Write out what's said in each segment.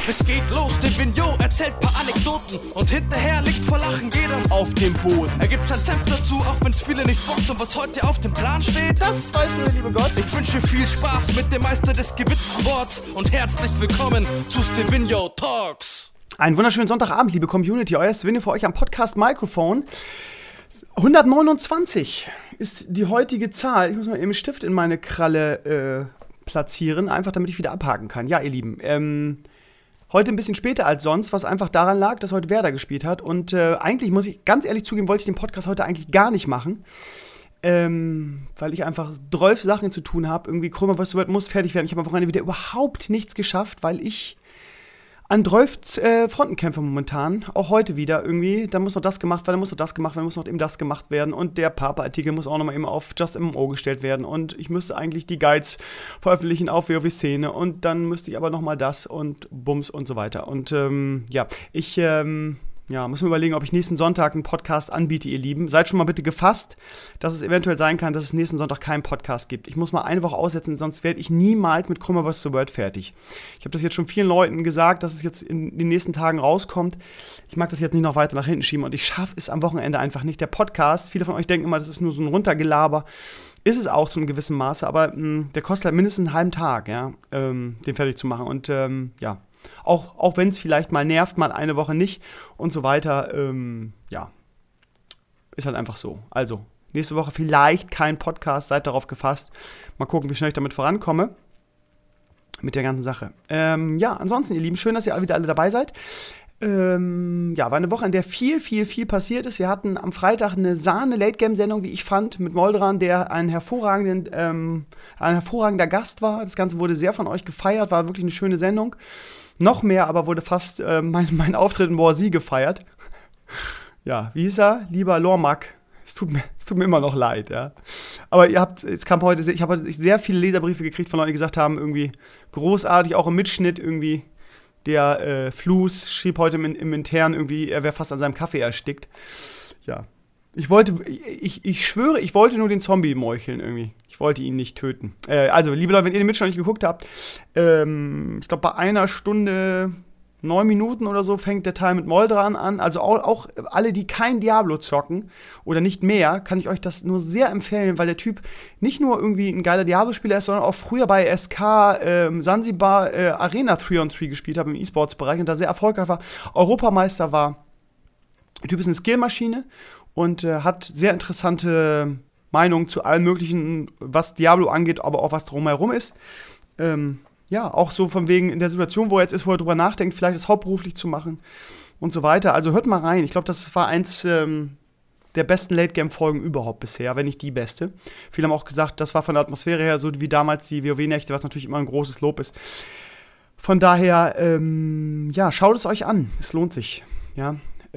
Es geht los, der Vignot erzählt paar Anekdoten und hinterher liegt vor Lachen jeder auf dem Boden. Er gibt sein Senf dazu, auch wenn's viele nicht bockt. Und was heute auf dem Plan steht, das weiß nur der liebe Gott. Ich wünsche viel Spaß mit dem Meister des gewitzten Worts und herzlich willkommen zu Stevino Talks. Einen wunderschönen Sonntagabend, liebe Community. Euer Stevino für euch am Podcast Mikrofon. 129 ist die heutige Zahl. Ich muss mal eben einen Stift in meine Kralle platzieren, einfach damit ich wieder abhaken kann. Ja, ihr Lieben, heute ein bisschen später als sonst, was einfach daran lag, dass heute Werder gespielt hat. Und eigentlich, muss ich ganz ehrlich zugeben, wollte ich den Podcast heute eigentlich gar nicht machen. Weil ich einfach 12 Sachen zu tun habe. Irgendwie Krömer muss fertig werden. Ich habe am Wochenende wieder überhaupt nichts geschafft, weil ich an 12 Fronten kämpfe momentan. Auch heute wieder irgendwie. Da muss noch das gemacht werden, da muss noch das gemacht werden, da muss noch eben das gemacht werden. Und der Papa-Artikel muss auch noch mal eben auf Just MMO gestellt werden. Und ich müsste eigentlich die Guides veröffentlichen auf WoW-Szene. Und dann müsste ich aber noch mal das und Bums und so weiter. Und ich muss mir überlegen, ob ich nächsten Sonntag einen Podcast anbiete, ihr Lieben. Seid schon mal bitte gefasst, dass es eventuell sein kann, dass es nächsten Sonntag keinen Podcast gibt. Ich muss mal eine Woche aussetzen, sonst werde ich niemals mit Krömer vs. The World fertig. Ich habe das jetzt schon vielen Leuten gesagt, dass es jetzt in den nächsten Tagen rauskommt. Ich mag das jetzt nicht noch weiter nach hinten schieben und ich schaffe es am Wochenende einfach nicht. Der Podcast, viele von euch denken immer, das ist nur so ein Runtergelaber. Ist es auch zu einem gewissen Maße, aber der kostet halt mindestens einen halben Tag, ja, den fertig zu machen. Und Auch wenn es vielleicht mal nervt, mal eine Woche nicht und so weiter, ist halt einfach so. Also, nächste Woche vielleicht kein Podcast, seid darauf gefasst. Mal gucken, wie schnell ich damit vorankomme. Mit der ganzen Sache. Ansonsten, ihr Lieben, schön, dass ihr wieder alle dabei seid. War eine Woche, in der viel passiert ist. Wir hatten am Freitag eine Sahne-Late-Game-Sendung, wie ich fand, mit Moldran, der ein hervorragender Gast war. Das Ganze wurde sehr von euch gefeiert, war wirklich eine schöne Sendung. Noch mehr, aber wurde fast mein Auftritt in War Z gefeiert. Ja, wie hieß er? Lieber Lormak. Es tut mir immer noch leid, ja. Aber ich habe heute sehr viele Leserbriefe gekriegt von Leuten, die gesagt haben, irgendwie großartig, auch im Mitschnitt irgendwie. Der Flus schrieb heute im Intern irgendwie, er wäre fast an seinem Kaffee erstickt. Ja. Ich schwöre, ich wollte nur den Zombie meucheln irgendwie. Ich wollte ihn nicht töten. Also, liebe Leute, wenn ihr den Mitschnitt nicht geguckt habt, ich glaube, bei 1 Stunde 9 Minuten oder so fängt der Teil mit Moldran an. Also auch alle, die kein Diablo zocken oder nicht mehr, kann ich euch das nur sehr empfehlen, weil der Typ nicht nur irgendwie ein geiler Diablo-Spieler ist, sondern auch früher bei SK Sansibar Arena 3-on-3 gespielt hat im E-Sports-Bereich und da sehr erfolgreich war, Europameister war. Der Typ ist eine Skillmaschine und hat sehr interessante Meinungen zu allem Möglichen, was Diablo angeht, aber auch was drumherum ist. Auch so von wegen in der Situation, wo er jetzt ist, wo er drüber nachdenkt, vielleicht das hauptberuflich zu machen und so weiter. Also hört mal rein. Ich glaube, das war eins der besten Late-Game-Folgen überhaupt bisher, wenn nicht die beste. Viele haben auch gesagt, das war von der Atmosphäre her so wie damals die WoW-Nächte, was natürlich immer ein großes Lob ist. Von daher, schaut es euch an. Es lohnt sich, ja.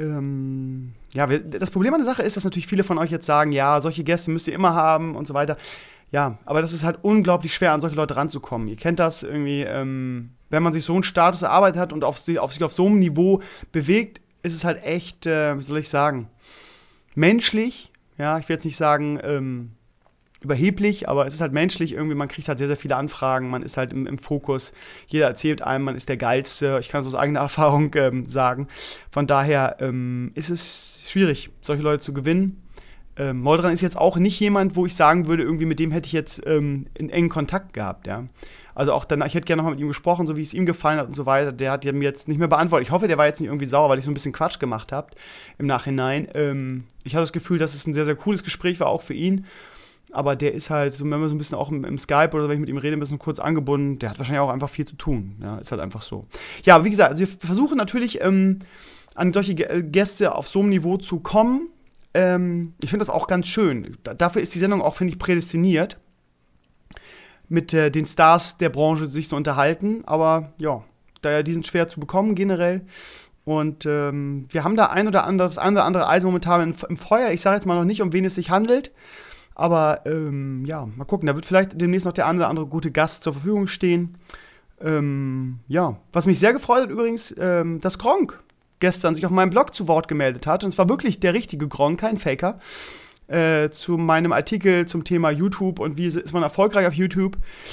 Das Problem an der Sache ist, dass natürlich viele von euch jetzt sagen, ja, solche Gäste müsst ihr immer haben und so weiter. Ja, aber das ist halt unglaublich schwer, an solche Leute ranzukommen. Ihr kennt das irgendwie, wenn man sich so einen Status erarbeitet hat und sich auf so einem Niveau bewegt, ist es halt echt, wie soll ich sagen, menschlich. Ja, ich will jetzt nicht sagen überheblich, aber es ist halt menschlich irgendwie, man kriegt halt sehr viele Anfragen, man ist halt im Fokus, jeder erzählt einem, man ist der Geilste, ich kann es aus eigener Erfahrung sagen. Von daher ist es schwierig, solche Leute zu gewinnen. Moldran ist jetzt auch nicht jemand, wo ich sagen würde, irgendwie mit dem hätte ich jetzt in engen Kontakt gehabt, ja. Also auch danach, ich hätte gerne nochmal mit ihm gesprochen, so wie es ihm gefallen hat und so weiter. Der hat ja mir jetzt nicht mehr beantwortet. Ich hoffe, der war jetzt nicht irgendwie sauer, weil ich so ein bisschen Quatsch gemacht habe im Nachhinein. Ich hatte das Gefühl, dass es ein sehr, sehr cooles Gespräch war, auch für ihn. Aber der ist halt, so, wenn man so ein bisschen auch im Skype oder wenn ich mit ihm rede, ein bisschen kurz angebunden. Der hat wahrscheinlich auch einfach viel zu tun. Ja, ist halt einfach so. Ja, wie gesagt, also wir versuchen natürlich, an solche Gäste auf so einem Niveau zu kommen. Ich finde das auch ganz schön. Dafür ist die Sendung auch, finde ich, prädestiniert, mit den Stars der Branche sich zu unterhalten. Aber ja, die sind schwer zu bekommen generell. Und wir haben da das ein oder andere Eisen momentan im Feuer. Ich sage jetzt mal noch nicht, um wen es sich handelt. Aber mal gucken, da wird vielleicht demnächst noch der eine oder andere gute Gast zur Verfügung stehen. Was mich sehr gefreut hat übrigens, dass Gronkh gestern sich auf meinem Blog zu Wort gemeldet hat. Und es war wirklich der richtige Gronkh, kein Faker. Zu meinem Artikel zum Thema YouTube und wie ist man erfolgreich auf YouTube.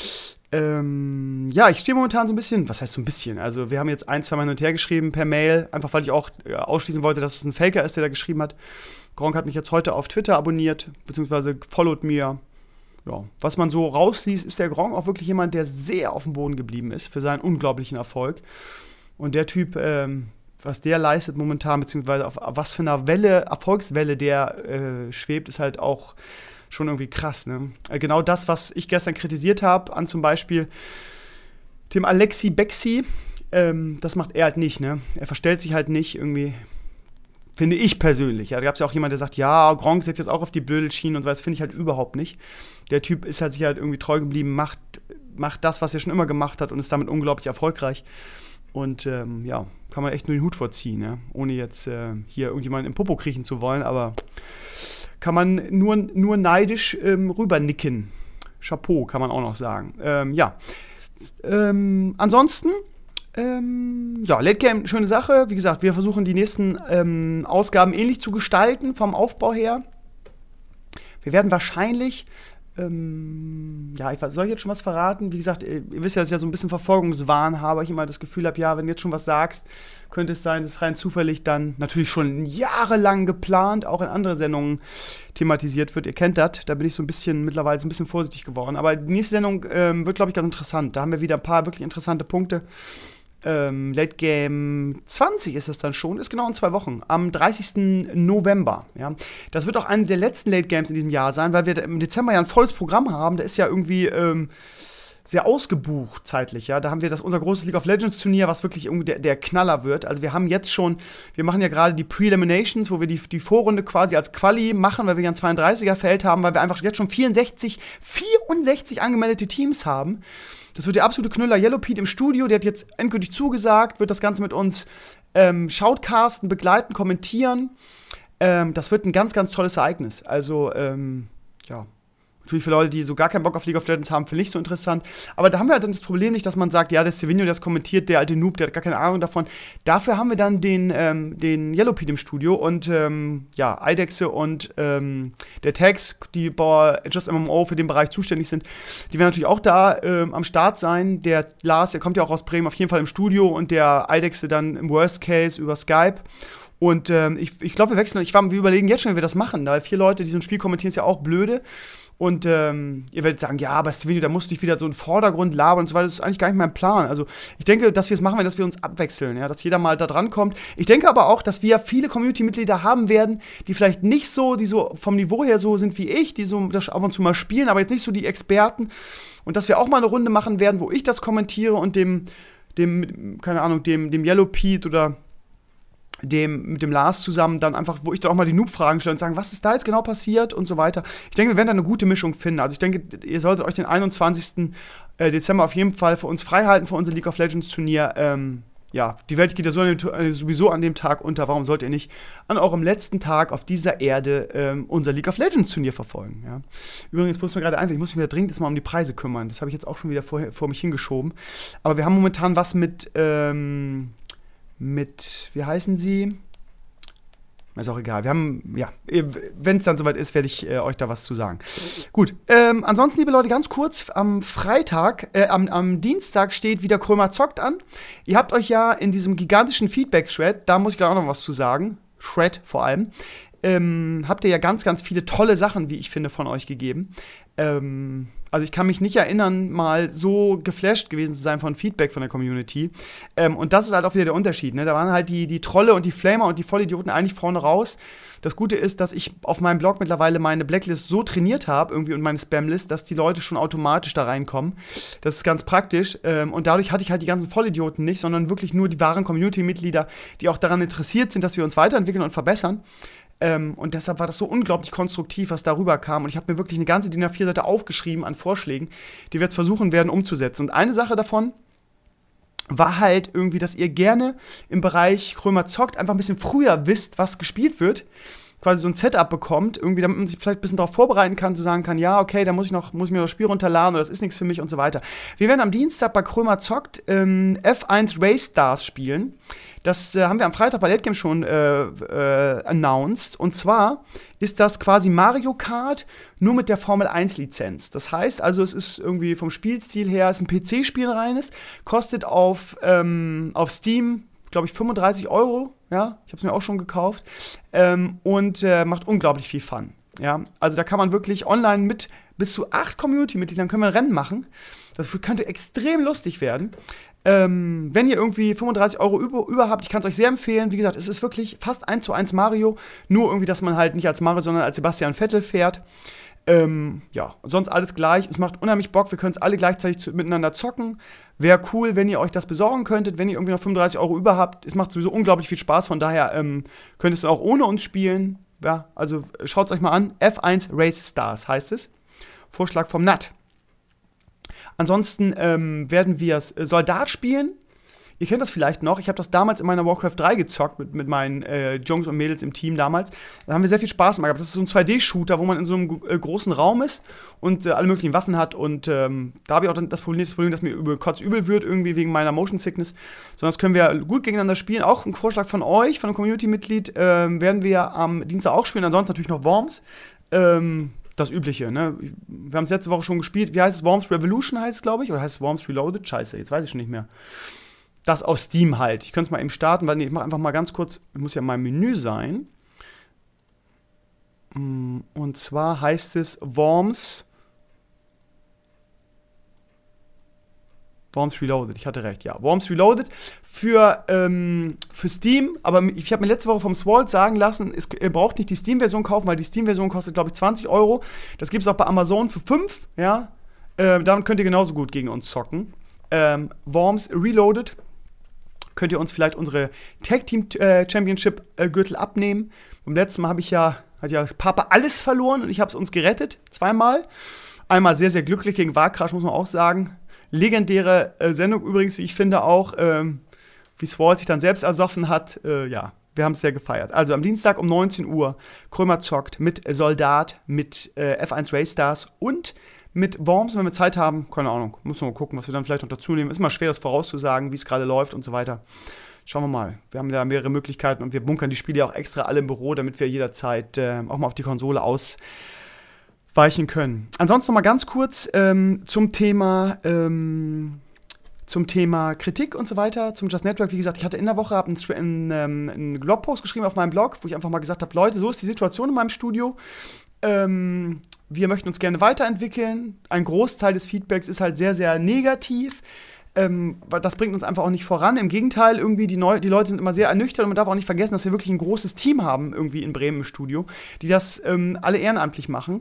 Ja, ich stehe momentan so ein bisschen, was heißt so ein bisschen? Also wir haben jetzt 1-2 Mal hin und her geschrieben per Mail, einfach weil ich auch ausschließen wollte, dass es ein Faker ist, der da geschrieben hat. Gronk hat mich jetzt heute auf Twitter abonniert, beziehungsweise followt mir. Ja, was man so rausliest, ist der Gronk auch wirklich jemand, der sehr auf dem Boden geblieben ist für seinen unglaublichen Erfolg. Und der Typ, was der leistet momentan, beziehungsweise auf was für einer Erfolgswelle der schwebt, ist halt auch schon irgendwie krass, ne? Genau das, was ich gestern kritisiert habe, an zum Beispiel dem Alexi Bexi, das macht er halt nicht, ne? Er verstellt sich halt nicht irgendwie, finde ich persönlich. Ja, da gab es ja auch jemand, der sagt, ja, Gronk setzt jetzt auch auf die Blödelschienen und so, das finde ich halt überhaupt nicht. Der Typ ist halt sich halt irgendwie treu geblieben, macht das, was er schon immer gemacht hat und ist damit unglaublich erfolgreich. Und ja, kann man echt nur den Hut vorziehen, ja? Ohne jetzt hier irgendjemanden im Popo kriechen zu wollen, aber kann man nur neidisch rübernicken. Chapeau, kann man auch noch sagen. Ja. Ansonsten, ja, Late Game, schöne Sache. Wie gesagt, wir versuchen die nächsten Ausgaben ähnlich zu gestalten, vom Aufbau her. Wir werden wahrscheinlich, ja, soll ich jetzt schon was verraten? Wie gesagt, ihr wisst ja, dass ich ja so ein bisschen Verfolgungswahn habe, ich immer das Gefühl habe, ja, wenn du jetzt schon was sagst, könnte es sein, dass rein zufällig dann natürlich schon jahrelang geplant, auch in andere Sendungen thematisiert wird. Ihr kennt das, da bin ich mittlerweile so ein bisschen vorsichtig geworden. Aber die nächste Sendung wird, glaube ich, ganz interessant. Da haben wir wieder ein paar wirklich interessante Punkte. Late Game 20 ist das dann schon, ist genau in 2 Wochen, am 30. November. Ja. Das wird auch eine der letzten Late Games in diesem Jahr sein, weil wir im Dezember ja ein volles Programm haben. Da ist ja irgendwie sehr ausgebucht zeitlich. Ja. Da haben wir unser großes League of Legends Turnier, was wirklich irgendwie der Knaller wird. Also wir haben jetzt schon, wir machen ja gerade die Preliminations, wo wir die Vorrunde quasi als Quali machen, weil wir ja ein 32er-Feld haben, weil wir einfach jetzt schon 64 angemeldete Teams haben. Das wird der absolute Knüller. Yellow Pete im Studio, der hat jetzt endgültig zugesagt, wird das Ganze mit uns shoutcasten, begleiten, kommentieren. Das wird ein ganz, ganz tolles Ereignis. Also, ja, natürlich für Leute, die so gar keinen Bock auf League of Legends haben, finde ich so interessant. Aber da haben wir halt dann das Problem nicht, dass man sagt, ja, der Stevenio, der das kommentiert, der alte Noob, der hat gar keine Ahnung davon. Dafür haben wir dann den Yellow Pete im Studio und ja, Eidexe und der Tags, die bei Just MMO für den Bereich zuständig sind, die werden natürlich auch da am Start sein. Der Lars, der kommt ja auch aus Bremen, auf jeden Fall im Studio und der Eidexe dann im Worst Case über Skype. Und ich glaube, wir überlegen jetzt schon, wie wir das machen, weil 4 Leute, die so ein Spiel kommentieren, ist ja auch blöde. Und ihr werdet sagen, ja, aber Stevenio, da musst du dich wieder so in den Vordergrund labern und so weiter. Das ist eigentlich gar nicht mein Plan. Also ich denke, dass wir es machen, dass wir uns abwechseln, ja, dass jeder mal da dran kommt. Ich denke aber auch, dass wir viele Community-Mitglieder haben werden, die vielleicht nicht so, die so vom Niveau her so sind wie ich, die so das ab und zu mal spielen, aber jetzt nicht so die Experten. Und dass wir auch mal eine Runde machen werden, wo ich das kommentiere und dem Yellow Pete oder mit dem Lars zusammen dann einfach, wo ich dann auch mal die Noob-Fragen stelle und sagen, was ist da jetzt genau passiert und so weiter. Ich denke, wir werden da eine gute Mischung finden. Also ich denke, ihr solltet euch den 21. Dezember auf jeden Fall für uns freihalten, für unser League of Legends Turnier. Ja, die Welt geht ja sowieso an dem Tag unter. Warum sollt ihr nicht an eurem letzten Tag auf dieser Erde unser League of Legends Turnier verfolgen? Ja? Übrigens, muss mir gerade einfach, ich muss mich wieder dringend jetzt mal um die Preise kümmern. Das habe ich jetzt auch schon wieder vor mich hingeschoben. Aber wir haben momentan was mit, wie heißen sie? Ist auch egal. Wir haben, ja, wenn es dann soweit ist, werde ich euch da was zu sagen. Gut, ansonsten, liebe Leute, ganz kurz, am Dienstag steht wieder Krömer zockt an. Ihr habt euch ja in diesem gigantischen Feedback-Thread, da muss ich gleich auch noch was zu sagen, Thread vor allem, habt ihr ja ganz, ganz viele tolle Sachen, wie ich finde, von euch gegeben. Also ich kann mich nicht erinnern, mal so geflasht gewesen zu sein von Feedback von der Community. Und das ist halt auch wieder der Unterschied, ne? Da waren halt die Trolle und die Flamer und die Vollidioten eigentlich vorne raus. Das Gute ist, dass ich auf meinem Blog mittlerweile meine Blacklist so trainiert habe irgendwie und meine Spamlist, dass die Leute schon automatisch da reinkommen. Das ist ganz praktisch. Und dadurch hatte ich halt die ganzen Vollidioten nicht, sondern wirklich nur die wahren Community-Mitglieder, die auch daran interessiert sind, dass wir uns weiterentwickeln und verbessern. Und deshalb war das so unglaublich konstruktiv, was darüber kam. Und ich habe mir wirklich eine ganze DIN A4-Seite aufgeschrieben an Vorschlägen, die wir jetzt versuchen werden umzusetzen. Und eine Sache davon war halt irgendwie, dass ihr gerne im Bereich Krömer zockt einfach ein bisschen früher wisst, was gespielt wird. quasi so ein Setup bekommt, irgendwie, damit man sich vielleicht ein bisschen darauf vorbereiten kann, zu sagen kann, ja, okay, da muss ich mir noch das Spiel runterladen oder das ist nichts für mich und so weiter. Wir werden am Dienstag bei Krömer zockt F1 Race Stars spielen. Das haben wir am Freitag bei Late Game schon announced. Und zwar ist das quasi Mario Kart nur mit der Formel 1 Lizenz. Das heißt also, es ist irgendwie vom Spielstil her, es ist ein PC-Spiel reines, kostet auf Steam, glaube ich, 35 €. Ja, ich habe es mir auch schon gekauft. Und macht unglaublich viel Fun. Ja, also da kann man wirklich online mit bis zu 8 Community-Mitgliedern können wir ein Rennen machen. Das könnte extrem lustig werden. Wenn ihr irgendwie 35 € über habt, ich kann es euch sehr empfehlen. Wie gesagt, es ist wirklich fast 1:1 Mario. Nur irgendwie, dass man halt nicht als Mario, sondern als Sebastian Vettel fährt. Ja, sonst alles gleich. Es macht unheimlich Bock. Wir können es alle gleichzeitig miteinander zocken. Wäre cool, wenn ihr euch das besorgen könntet, wenn ihr irgendwie noch 35 € über habt. Es macht sowieso unglaublich viel Spaß. Von daher könnt ihr es auch ohne uns spielen. Ja, also schaut es euch mal an. F1 Race Stars heißt es. Vorschlag vom Nat. Ansonsten werden wir Soldat spielen. Ihr kennt das vielleicht noch. Ich habe das damals in meiner Warcraft 3 gezockt mit meinen Jungs und Mädels im Team damals. Da haben wir sehr viel Spaß gemacht. Das ist so ein 2D-Shooter, wo man in so einem großen Raum ist und alle möglichen Waffen hat. Und da habe ich auch dann das Problem, dass mir kotzübel wird, irgendwie wegen meiner Motion Sickness. Sondern das können wir gut gegeneinander spielen. Auch ein Vorschlag von euch, von einem Community-Mitglied, werden wir am Dienstag auch spielen. Ansonsten natürlich noch Worms. Das Übliche, ne? Wir haben es letzte Woche schon gespielt. Wie heißt es? Worms Revolution heißt es, glaube ich. Oder heißt es Worms Reloaded? Scheiße, jetzt weiß ich schon nicht mehr. Das auf Steam halt. Ich könnte es mal eben starten, weil ich mache einfach mal ganz kurz, muss ja mein Menü sein. Und zwar heißt es Worms Reloaded, ich hatte recht, ja. Worms Reloaded für Steam, aber ich habe mir letzte Woche vom Swalt sagen lassen, ihr braucht nicht die Steam-Version kaufen, weil die Steam-Version kostet, glaube ich, 20 €. Das gibt es auch bei Amazon für 5, ja. Dann könnt ihr genauso gut gegen uns zocken. Worms Reloaded. Könnt ihr uns vielleicht unsere Tag-Team-Championship-Gürtel abnehmen. Beim letzten Mal hat ja Papa alles verloren und ich habe es uns gerettet, zweimal. Einmal sehr, sehr glücklich gegen Warcrash, muss man auch sagen. Legendäre Sendung übrigens, wie ich finde auch, wie Sword sich dann selbst ersoffen hat. Ja, wir haben es sehr gefeiert. Also am Dienstag um 19 Uhr Krömer zockt mit Soldat, mit F1 Race Stars und mit Worms, wenn wir Zeit haben. Keine Ahnung, müssen wir mal gucken, was wir dann vielleicht noch dazu nehmen. Ist mal schwer, das vorauszusagen, wie es gerade läuft und so weiter. Schauen wir mal. Wir haben da mehrere Möglichkeiten und wir bunkern die Spiele ja auch extra alle im Büro, damit wir jederzeit auch mal auf die Konsole ausweichen können. Ansonsten noch mal ganz kurz zum Thema Kritik und so weiter, zum Just Network. Wie gesagt, ich hatte in der Woche einen Blogpost geschrieben auf meinem Blog, wo ich einfach mal gesagt habe, Leute, so ist die Situation in meinem Studio. Wir möchten uns gerne weiterentwickeln. Ein Großteil des Feedbacks ist halt sehr, sehr negativ. Das bringt uns einfach auch nicht voran. Im Gegenteil, irgendwie die Leute sind immer sehr ernüchtert und man darf auch nicht vergessen, dass wir wirklich ein großes Team haben irgendwie in Bremen im Studio, die das alle ehrenamtlich machen.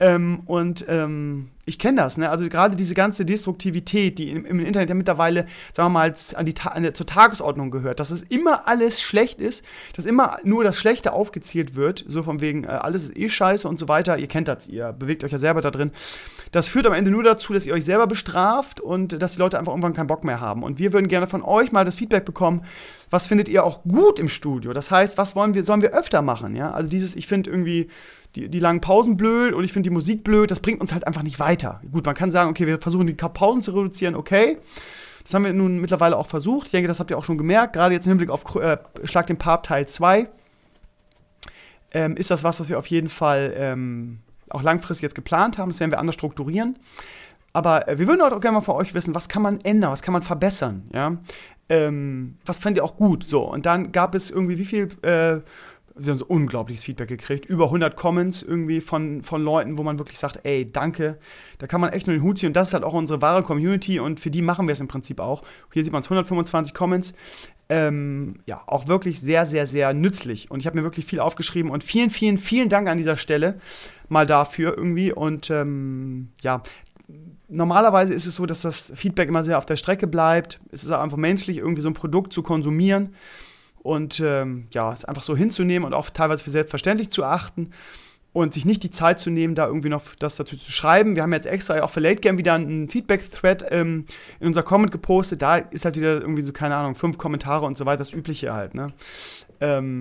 Ich kenne das, ne? Also gerade diese ganze Destruktivität, die im Internet ja mittlerweile, sagen wir mal, zur Tagesordnung gehört, dass es immer alles schlecht ist, dass immer nur das Schlechte aufgezählt wird, so von wegen, alles ist scheiße und so weiter. Ihr kennt das, ihr bewegt euch ja selber da drin. Das führt am Ende nur dazu, dass ihr euch selber bestraft und dass die Leute einfach irgendwann keinen Bock mehr haben. Und wir würden gerne von euch mal das Feedback bekommen, was findet ihr auch gut im Studio? Das heißt, was sollen wir öfter machen? Ja? Also ich finde irgendwie die langen Pausen blöd und ich finde die Musik blöd, das bringt uns halt einfach nicht weiter. Gut, man kann sagen, okay, wir versuchen die Pausen zu reduzieren, okay. Das haben wir nun mittlerweile auch versucht. Ich denke, das habt ihr auch schon gemerkt, gerade jetzt im Hinblick auf Schlag den Papst Teil 2. Ist das was wir auf jeden Fall auch langfristig jetzt geplant haben. Das werden wir anders strukturieren. Aber wir würden auch gerne mal von euch wissen, was kann man ändern, was kann man verbessern, ja? Was fand ihr auch gut? So, und dann gab es irgendwie, wie viel wir haben so unglaubliches Feedback gekriegt, über 100 Comments irgendwie von Leuten, wo man wirklich sagt, ey, danke, da kann man echt nur den Hut ziehen und das ist halt auch unsere wahre Community und für die machen wir es im Prinzip auch. Hier sieht man es, 125 Comments, ja, auch wirklich sehr, sehr, sehr nützlich und ich habe mir wirklich viel aufgeschrieben und vielen, vielen, vielen Dank an dieser Stelle mal dafür irgendwie und ja, normalerweise ist es so, dass das Feedback immer sehr auf der Strecke bleibt, es ist auch einfach menschlich, irgendwie so ein Produkt zu konsumieren. Und ja, es einfach so hinzunehmen und auch teilweise für selbstverständlich zu achten und sich nicht die Zeit zu nehmen, da irgendwie noch das dazu zu schreiben. Wir haben jetzt extra auch für Late Game wieder einen Feedback-Thread in unser Comment gepostet. Da ist halt wieder irgendwie so, keine Ahnung, 5 Kommentare und so weiter, das Übliche halt, ne?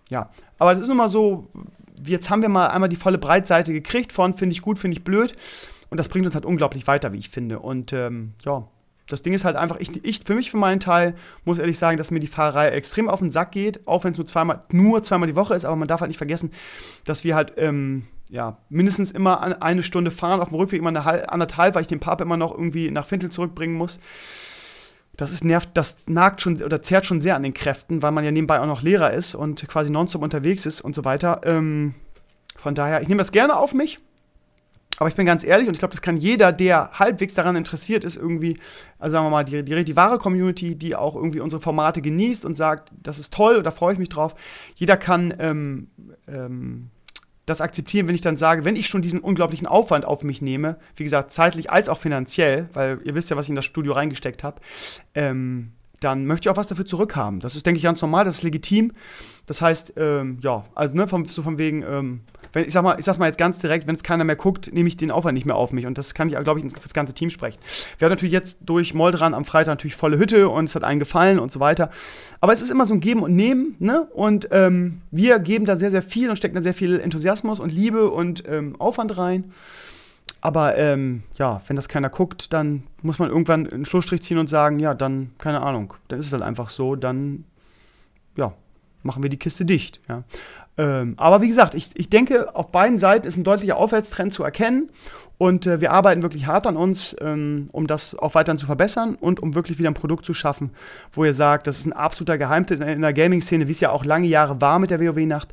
ja, aber das ist nun mal so, jetzt haben wir mal einmal die volle Breitseite gekriegt von finde ich gut, finde ich blöd. Und das bringt uns halt unglaublich weiter, wie ich finde. Und ja, das Ding ist halt einfach, für meinen Teil, muss ehrlich sagen, dass mir die Fahrerei extrem auf den Sack geht, auch wenn es nur zweimal die Woche ist, aber man darf halt nicht vergessen, dass wir halt, mindestens immer eine Stunde fahren, auf dem Rückweg immer anderthalb, weil ich den Papa immer noch irgendwie nach Fintel zurückbringen muss. Das nagt schon oder zerrt schon sehr an den Kräften, weil man ja nebenbei auch noch Lehrer ist und quasi nonstop unterwegs ist und so weiter. Von daher, ich nehme das gerne auf mich. Aber ich bin ganz ehrlich, und ich glaube, das kann jeder, der halbwegs daran interessiert ist, irgendwie, also sagen wir mal, die wahre Community, die auch irgendwie unsere Formate genießt und sagt, das ist toll, da freue ich mich drauf. Jeder kann das akzeptieren, wenn ich dann sage, wenn ich schon diesen unglaublichen Aufwand auf mich nehme, wie gesagt, zeitlich als auch finanziell, weil ihr wisst ja, was ich in das Studio reingesteckt habe, dann möchte ich auch was dafür zurückhaben. Das ist, denke ich, ganz normal, das ist legitim. Das heißt, von wegen, ich sag's mal jetzt ganz direkt, wenn es keiner mehr guckt, nehme ich den Aufwand nicht mehr auf mich. Und das kann ich, glaube ich, für das ganze Team sprechen. Wir hatten natürlich jetzt durch Moldran am Freitag natürlich volle Hütte und es hat allen gefallen und so weiter. Aber es ist immer so ein Geben und Nehmen, ne? Und wir geben da sehr, sehr viel und stecken da sehr viel Enthusiasmus und Liebe und Aufwand rein. Aber wenn das keiner guckt, dann muss man irgendwann einen Schlussstrich ziehen und sagen, ja, dann, keine Ahnung, dann ist es halt einfach so, dann, ja, machen wir die Kiste dicht, ja. Aber wie gesagt, ich denke, auf beiden Seiten ist ein deutlicher Aufwärtstrend zu erkennen und wir arbeiten wirklich hart an uns, um das auch weiterhin zu verbessern und um wirklich wieder ein Produkt zu schaffen, wo ihr sagt, das ist ein absoluter Geheimtipp in der Gaming-Szene, wie es ja auch lange Jahre war mit der WoW-Nacht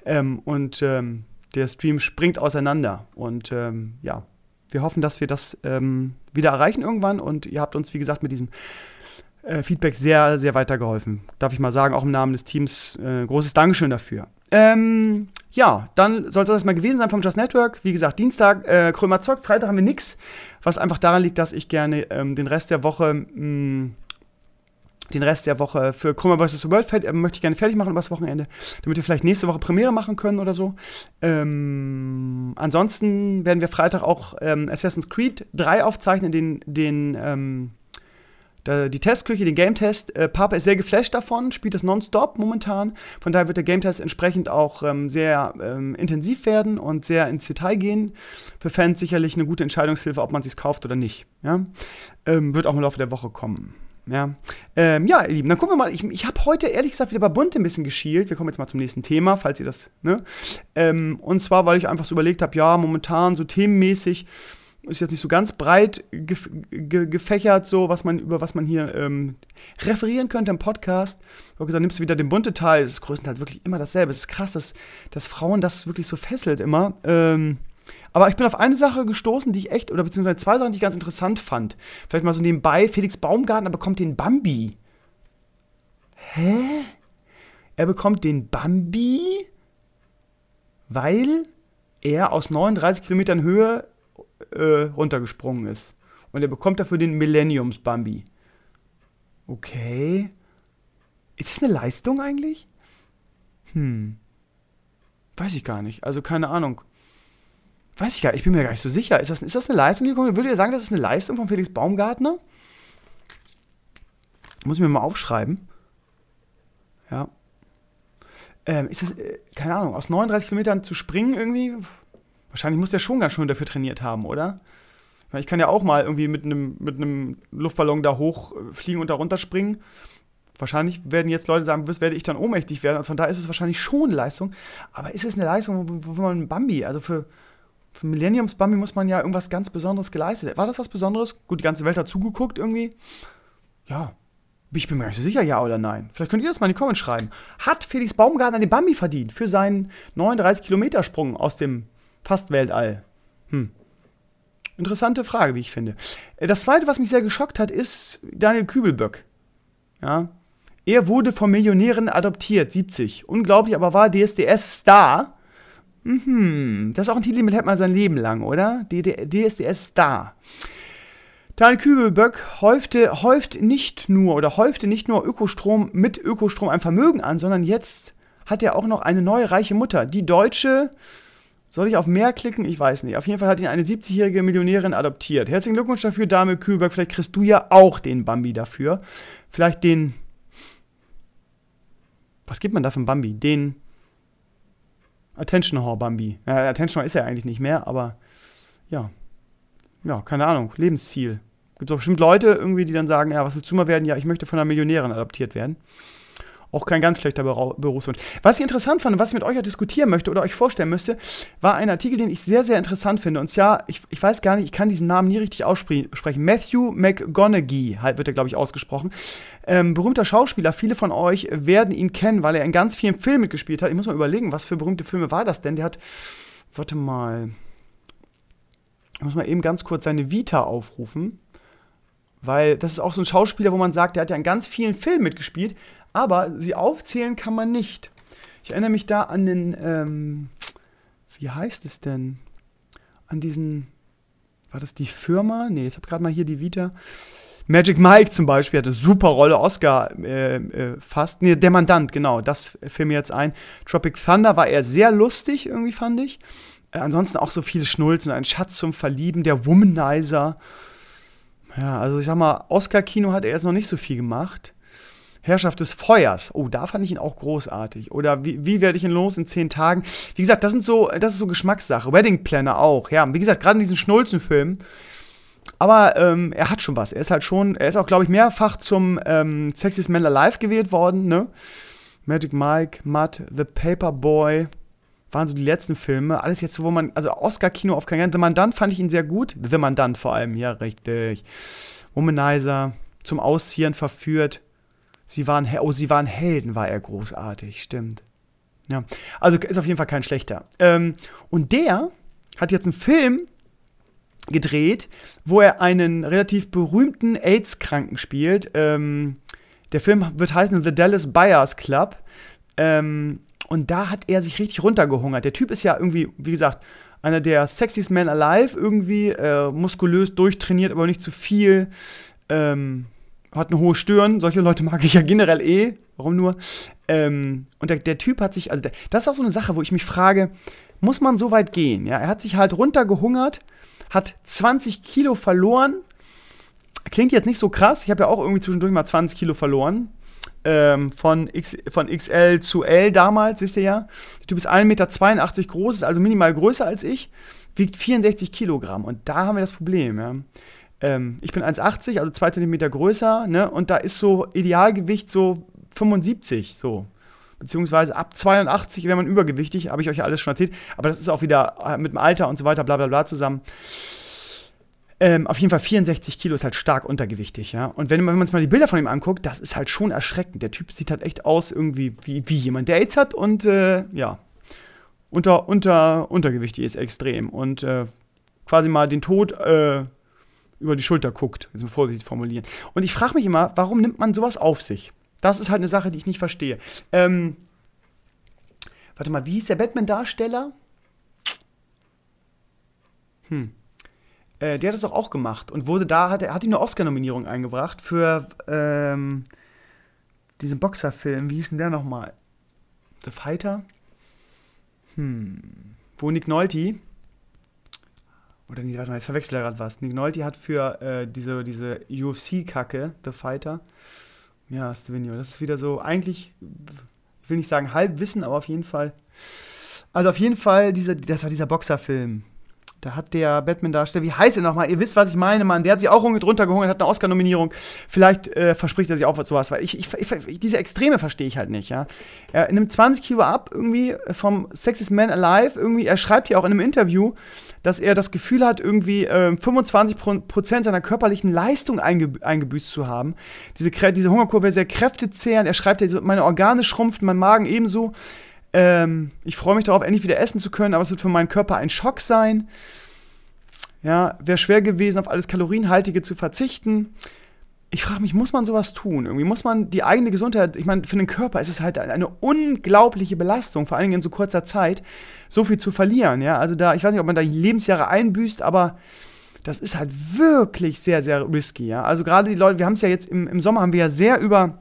der Stream springt auseinander und wir hoffen, dass wir das wieder erreichen irgendwann und ihr habt uns, wie gesagt, mit diesem Feedback sehr, sehr weitergeholfen. Darf ich mal sagen, auch im Namen des Teams großes Dankeschön dafür. Dann soll es das mal gewesen sein vom Just Network. Wie gesagt, Dienstag Krömer zockt, Freitag haben wir nix, was einfach daran liegt, dass ich gerne den Rest der Woche für Krömer vs. The World möchte ich gerne fertig machen übers Wochenende, damit wir vielleicht nächste Woche Premiere machen können oder so. Ansonsten werden wir Freitag auch Assassin's Creed 3 aufzeichnen, die Testküche, den Game-Test. Papa ist sehr geflasht davon, spielt das nonstop momentan. Von daher wird der Game-Test entsprechend auch sehr intensiv werden und sehr ins Detail gehen. Für Fans sicherlich eine gute Entscheidungshilfe, ob man es sich kauft oder nicht. Ja? Wird auch im Laufe der Woche kommen. Ja, ihr Lieben, dann gucken wir mal. Ich habe heute ehrlich gesagt wieder bei Bunte ein bisschen geschielt. Wir kommen jetzt mal zum nächsten Thema, falls ihr das, ne? Und zwar, weil ich einfach so überlegt habe, ja, momentan so themenmäßig ist jetzt nicht so ganz breit gefächert, so über was man hier referieren könnte im Podcast. Ich habe gesagt, nimmst du wieder den Bunte-Teil. Es ist größtenteils wirklich immer dasselbe. Es ist krass, dass Frauen das wirklich so fesselt immer. Aber ich bin auf eine Sache gestoßen, die ich echt, oder beziehungsweise zwei Sachen, die ich ganz interessant fand. Vielleicht mal so nebenbei, Felix Baumgartner bekommt den Bambi. Hä? Er bekommt den Bambi, weil er aus 39 Kilometern Höhe runtergesprungen ist. Und er bekommt dafür den Millenniums-Bambi. Okay. Ist das eine Leistung eigentlich? Weiß ich gar nicht. Also keine Ahnung. Weiß ich gar nicht, ich bin mir gar nicht so sicher. Ist das eine Leistung, die kommt? Würdet ihr sagen, das ist eine Leistung von Felix Baumgartner? Muss ich mir mal aufschreiben. Ja. Ist das, keine Ahnung, aus 39 Kilometern zu springen irgendwie? Wahrscheinlich muss der schon ganz schön dafür trainiert haben, oder? Ich kann ja auch mal irgendwie mit einem Luftballon da hochfliegen und da runterspringen. Wahrscheinlich werden jetzt Leute sagen, werde ich dann ohnmächtig werden. Also von daher ist es wahrscheinlich schon eine Leistung. Aber ist es eine Leistung, wo man einen Bambi, also für Millenniums Bambi muss man ja irgendwas ganz Besonderes geleistet. War das was Besonderes? Gut, die ganze Welt hat zugeguckt irgendwie. Ja, ich bin mir gar nicht so sicher, ja oder nein. Vielleicht könnt ihr das mal in die Comments schreiben. Hat Felix Baumgartner den Bambi verdient für seinen 39-Kilometer-Sprung aus dem fast Weltall? Interessante Frage, wie ich finde. Das Zweite, was mich sehr geschockt hat, ist Daniel Kübelböck. Ja. Er wurde von Millionären adoptiert, 70. Unglaublich, aber war DSDS-Star. Das ist auch ein Titel, den hat man sein Leben lang, oder? DSDS-Star. Daniel Kübelböck häufte nicht nur Ökostrom mit Ökostrom ein Vermögen an, sondern jetzt hat er auch noch eine neue reiche Mutter. Die Deutsche, soll ich auf mehr klicken? Ich weiß nicht. Auf jeden Fall hat ihn eine 70-jährige Millionärin adoptiert. Herzlichen Glückwunsch dafür, Daniel Kübelböck. Vielleicht kriegst du ja auch den Bambi dafür. Vielleicht den, was gibt man da für einen Bambi? Den Attention Whore Bambi. Ja, Attention Whore ist er eigentlich nicht mehr, aber ja. Ja, keine Ahnung, Lebensziel. Gibt doch bestimmt Leute irgendwie, die dann sagen, ja, was willst du mal werden? Ja, ich möchte von einer Millionärin adoptiert werden. Auch kein ganz schlechter Berufswunsch. Was ich interessant fand und was ich mit euch ja diskutieren möchte oder euch vorstellen müsste, war ein Artikel, den ich sehr, sehr interessant finde. Und zwar, ich weiß gar nicht, ich kann diesen Namen nie richtig aussprechen. Matthew McConaughey, halt wird er, glaube ich, ausgesprochen. Berühmter Schauspieler, viele von euch werden ihn kennen, weil er in ganz vielen Filmen mitgespielt hat. Ich muss mal überlegen, was für berühmte Filme war das denn? Der hat, warte mal, ich muss mal eben ganz kurz seine Vita aufrufen. Weil das ist auch so ein Schauspieler, wo man sagt, der hat ja in ganz vielen Filmen mitgespielt, aber sie aufzählen kann man nicht. Ich erinnere mich da an den, wie heißt es denn? An diesen, war das die Firma? Nee, jetzt habe ich gerade mal hier die Vita. Magic Mike zum Beispiel hatte eine super Rolle, Oscar fast. Nee, Der Mandant, genau, das fiel mir jetzt ein. Tropic Thunder war eher sehr lustig, irgendwie fand ich. Ansonsten auch so viele Schnulzen, Ein Schatz zum Verlieben, Der Womanizer. Ja, also ich sag mal, Oscar-Kino hat er jetzt noch nicht so viel gemacht. Herrschaft des Feuers, oh, da fand ich ihn auch großartig. Oder wie werde ich ihn los in 10 Tagen? Wie gesagt, das ist so Geschmackssache. Wedding Planner auch, ja. Wie gesagt, gerade in diesen Schnulzenfilmen. Aber er hat schon was. Er ist auch, glaube ich, mehrfach zum Sexiest Man Alive gewählt worden, ne? Magic Mike, Mud, The Paperboy. Waren so die letzten Filme. Alles jetzt, wo man, also Oscar-Kino auf keinen Fall. The Mandant fand ich ihn sehr gut. The Mandant vor allem, ja, richtig. Womanizer, zum Ausziehen verführt. Sie waren Helden, war er großartig, stimmt. Ja, also ist auf jeden Fall kein schlechter. Und der hat jetzt einen Film gedreht, wo er einen relativ berühmten AIDS-Kranken spielt. Der Film wird heißen The Dallas Buyers Club. Und da hat er sich richtig runtergehungert. Der Typ ist ja irgendwie, wie gesagt, einer der sexiest men alive, irgendwie muskulös, durchtrainiert, aber nicht zu viel. Hat eine hohe Stirn. Solche Leute mag ich ja generell Warum nur? Und der Typ hat sich, also das ist auch so eine Sache, wo ich mich frage, muss man so weit gehen? Ja? Er hat sich halt runtergehungert, hat 20 Kilo verloren. Klingt jetzt nicht so krass. Ich habe ja auch irgendwie zwischendurch mal 20 Kilo verloren. Von XL zu L damals, wisst ihr ja. Der Typ ist 1,82 Meter groß, ist also minimal größer als ich, wiegt 64 Kilogramm. Und da haben wir das Problem, ja. Ich bin 1,80, also 2 Zentimeter größer, ne? Und da ist so Idealgewicht so 75, so. Beziehungsweise ab 82 wäre man übergewichtig, habe ich euch ja alles schon erzählt. Aber das ist auch wieder mit dem Alter und so weiter, bla bla bla zusammen. Auf jeden Fall 64 Kilo ist halt stark untergewichtig, ja. Und wenn man sich mal die Bilder von ihm anguckt, das ist halt schon erschreckend. Der Typ sieht halt echt aus irgendwie wie jemand, der AIDS hat und ja, untergewichtig ist extrem. Und quasi mal den Tod über die Schulter guckt, jetzt mal vorsichtig formulieren. Und ich frage mich immer, warum nimmt man sowas auf sich? Das ist halt eine Sache, die ich nicht verstehe. Warte mal, wie hieß der Batman-Darsteller? Der hat das doch auch gemacht und hat ihm eine Oscar-Nominierung eingebracht für diesen Boxerfilm. Wie hieß denn der nochmal? The Fighter? Wo Nick Nolte, oder nee, warte mal, jetzt verwechsel ich gerade was. Nick Nolte hat für diese UFC-Kacke, The Fighter, ja, Stevenio, das ist wieder so, eigentlich, ich will nicht sagen Halbwissen, aber auf jeden Fall, das war dieser Boxerfilm. Da hat der Batman-Darsteller, wie heißt er nochmal? Ihr wisst, was ich meine, Mann. Der hat sich auch runtergehungert, hat eine Oscar-Nominierung. Vielleicht verspricht er sich auch sowas. Weil diese Extreme verstehe ich halt nicht, ja. Er nimmt 20 Kilo ab, irgendwie vom Sexiest Man Alive. Irgendwie, er schreibt hier auch in einem Interview, dass er das Gefühl hat, irgendwie 25% seiner körperlichen Leistung eingebüßt zu haben. Diese Hungerkurve ist sehr kräftezehrend. Er schreibt ja, meine Organe schrumpfen, mein Magen ebenso. Ich freue mich darauf, endlich wieder essen zu können, aber es wird für meinen Körper ein Schock sein. Ja, wäre schwer gewesen, auf alles Kalorienhaltige zu verzichten. Ich frage mich, muss man sowas tun? Irgendwie muss man die eigene Gesundheit, ich meine, für den Körper ist es halt eine unglaubliche Belastung, vor allen Dingen in so kurzer Zeit, so viel zu verlieren. Ja, also ich weiß nicht, ob man da Lebensjahre einbüßt, aber das ist halt wirklich sehr, sehr risky. Ja, also gerade die Leute, wir haben es ja jetzt im Sommer, haben wir ja sehr über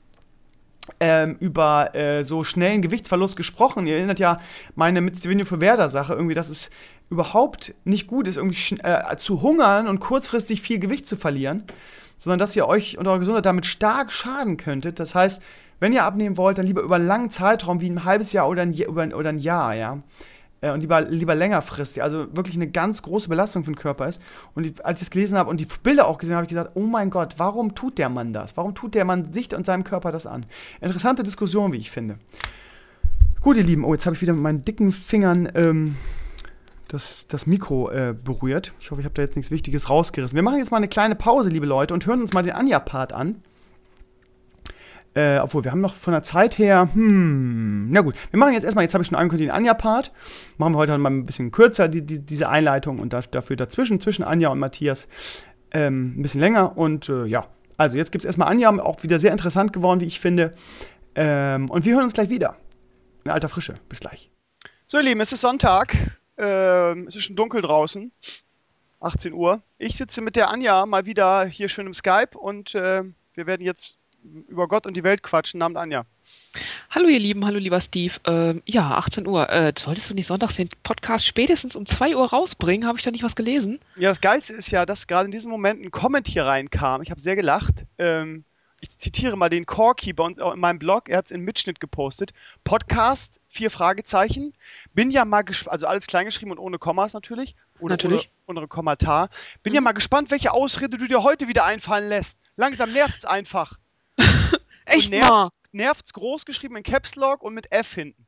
so schnellen Gewichtsverlust gesprochen. Ihr erinnert ja meine mit Stevenio für Werder-Sache irgendwie, dass es überhaupt nicht gut ist, irgendwie zu hungern und kurzfristig viel Gewicht zu verlieren, sondern dass ihr euch und eure Gesundheit damit stark schaden könntet. Das heißt, wenn ihr abnehmen wollt, dann lieber über einen langen Zeitraum, wie ein halbes Jahr oder ein Jahr, ja. Und lieber längerfristig, also wirklich eine ganz große Belastung für den Körper ist. Und als ich es gelesen habe und die Bilder auch gesehen habe, habe ich gesagt, oh mein Gott, warum tut der Mann das? Warum tut der Mann sich und seinem Körper das an? Interessante Diskussion, wie ich finde. Gut, ihr Lieben, jetzt habe ich wieder mit meinen dicken Fingern das Mikro berührt. Ich hoffe, ich habe da jetzt nichts Wichtiges rausgerissen. Wir machen jetzt mal eine kleine Pause, liebe Leute, und hören uns mal den Anja-Part an. Obwohl, wir haben noch von der Zeit her, na gut, wir machen jetzt habe ich schon angekündigt, den Anja-Part. Machen wir heute mal ein bisschen kürzer, diese Einleitung, und dafür dazwischen, zwischen Anja und Matthias, ein bisschen länger. Und ja, also jetzt gibt es erstmal Anja, auch wieder sehr interessant geworden, wie ich finde. Und wir hören uns gleich wieder. In alter Frische. Bis gleich. So, ihr Lieben, es ist Sonntag. Es ist schon dunkel draußen. 18 Uhr. Ich sitze mit der Anja mal wieder hier schön im Skype, und wir werden jetzt über Gott und die Welt quatschen, namens Anja. Hallo ihr Lieben, hallo lieber Steve. Ja, 18 Uhr. Solltest du nicht sonntags den Podcast spätestens um 2 Uhr rausbringen? Habe ich da nicht was gelesen? Ja, das Geilste ist ja, dass gerade in diesem Moment ein Comment hier reinkam. Ich habe sehr gelacht. Ich zitiere mal den Corky bei uns in meinem Blog. Er hat es in Mitschnitt gepostet. Podcast, 4 Fragezeichen. Bin ja mal gespannt, also alles kleingeschrieben und ohne Kommas natürlich. Ohne Kommentar. Bin ja mal gespannt, welche Ausrede du dir heute wieder einfallen lässt. Langsam nervt's einfach. Echt nervt's groß geschrieben in Caps Lock und mit F hinten.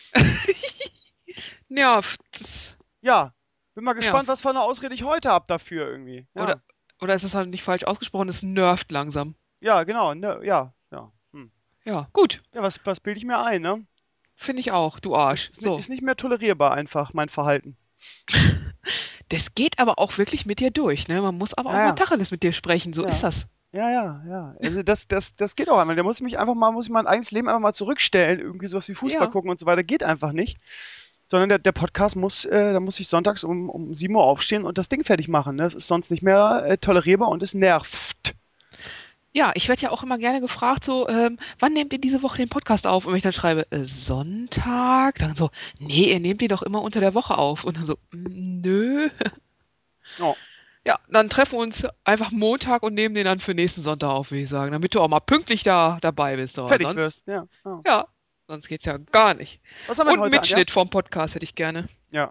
Nervt. Ja, bin mal gespannt, was für eine Ausrede ich heute habe dafür irgendwie. Ja. Oder ist das halt nicht falsch ausgesprochen? Es nervt langsam. Ja, genau. Ja. Ja, gut. Ja, was bilde ich mir ein, ne? Finde ich auch, du Arsch. Ist nicht mehr tolerierbar einfach, mein Verhalten. Das geht aber auch wirklich mit dir durch, ne? Man muss aber auch mal Tacheles mit dir sprechen, so ist das. Ja. Also das geht auch einmal. Da muss ich mein eigenes Leben einfach mal zurückstellen. Irgendwie sowas wie Fußball gucken und so weiter geht einfach nicht. Sondern der Podcast da muss ich sonntags um 7 Uhr aufstehen und das Ding fertig machen. Ne? Das ist sonst nicht mehr tolerierbar und es nervt. Ja, ich werde ja auch immer gerne gefragt, so, wann nehmt ihr diese Woche den Podcast auf? Und wenn ich dann schreibe, Sonntag, dann so, nee, ihr nehmt die doch immer unter der Woche auf. Und dann so, nö. Oh. Ja, dann treffen wir uns einfach Montag und nehmen den dann für nächsten Sonntag auf, würde ich sagen, damit du auch mal pünktlich dabei bist. Fertig wirst, ja. Oh. Ja, sonst geht's ja gar nicht. Was haben wir und heute Mitschnitt vom Podcast hätte ich gerne. Ja.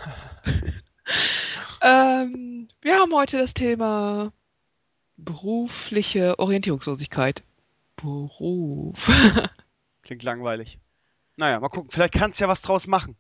Wir haben heute das Thema berufliche Orientierungslosigkeit. Beruf. Klingt langweilig. Naja, mal gucken. Vielleicht kannst du ja was draus machen.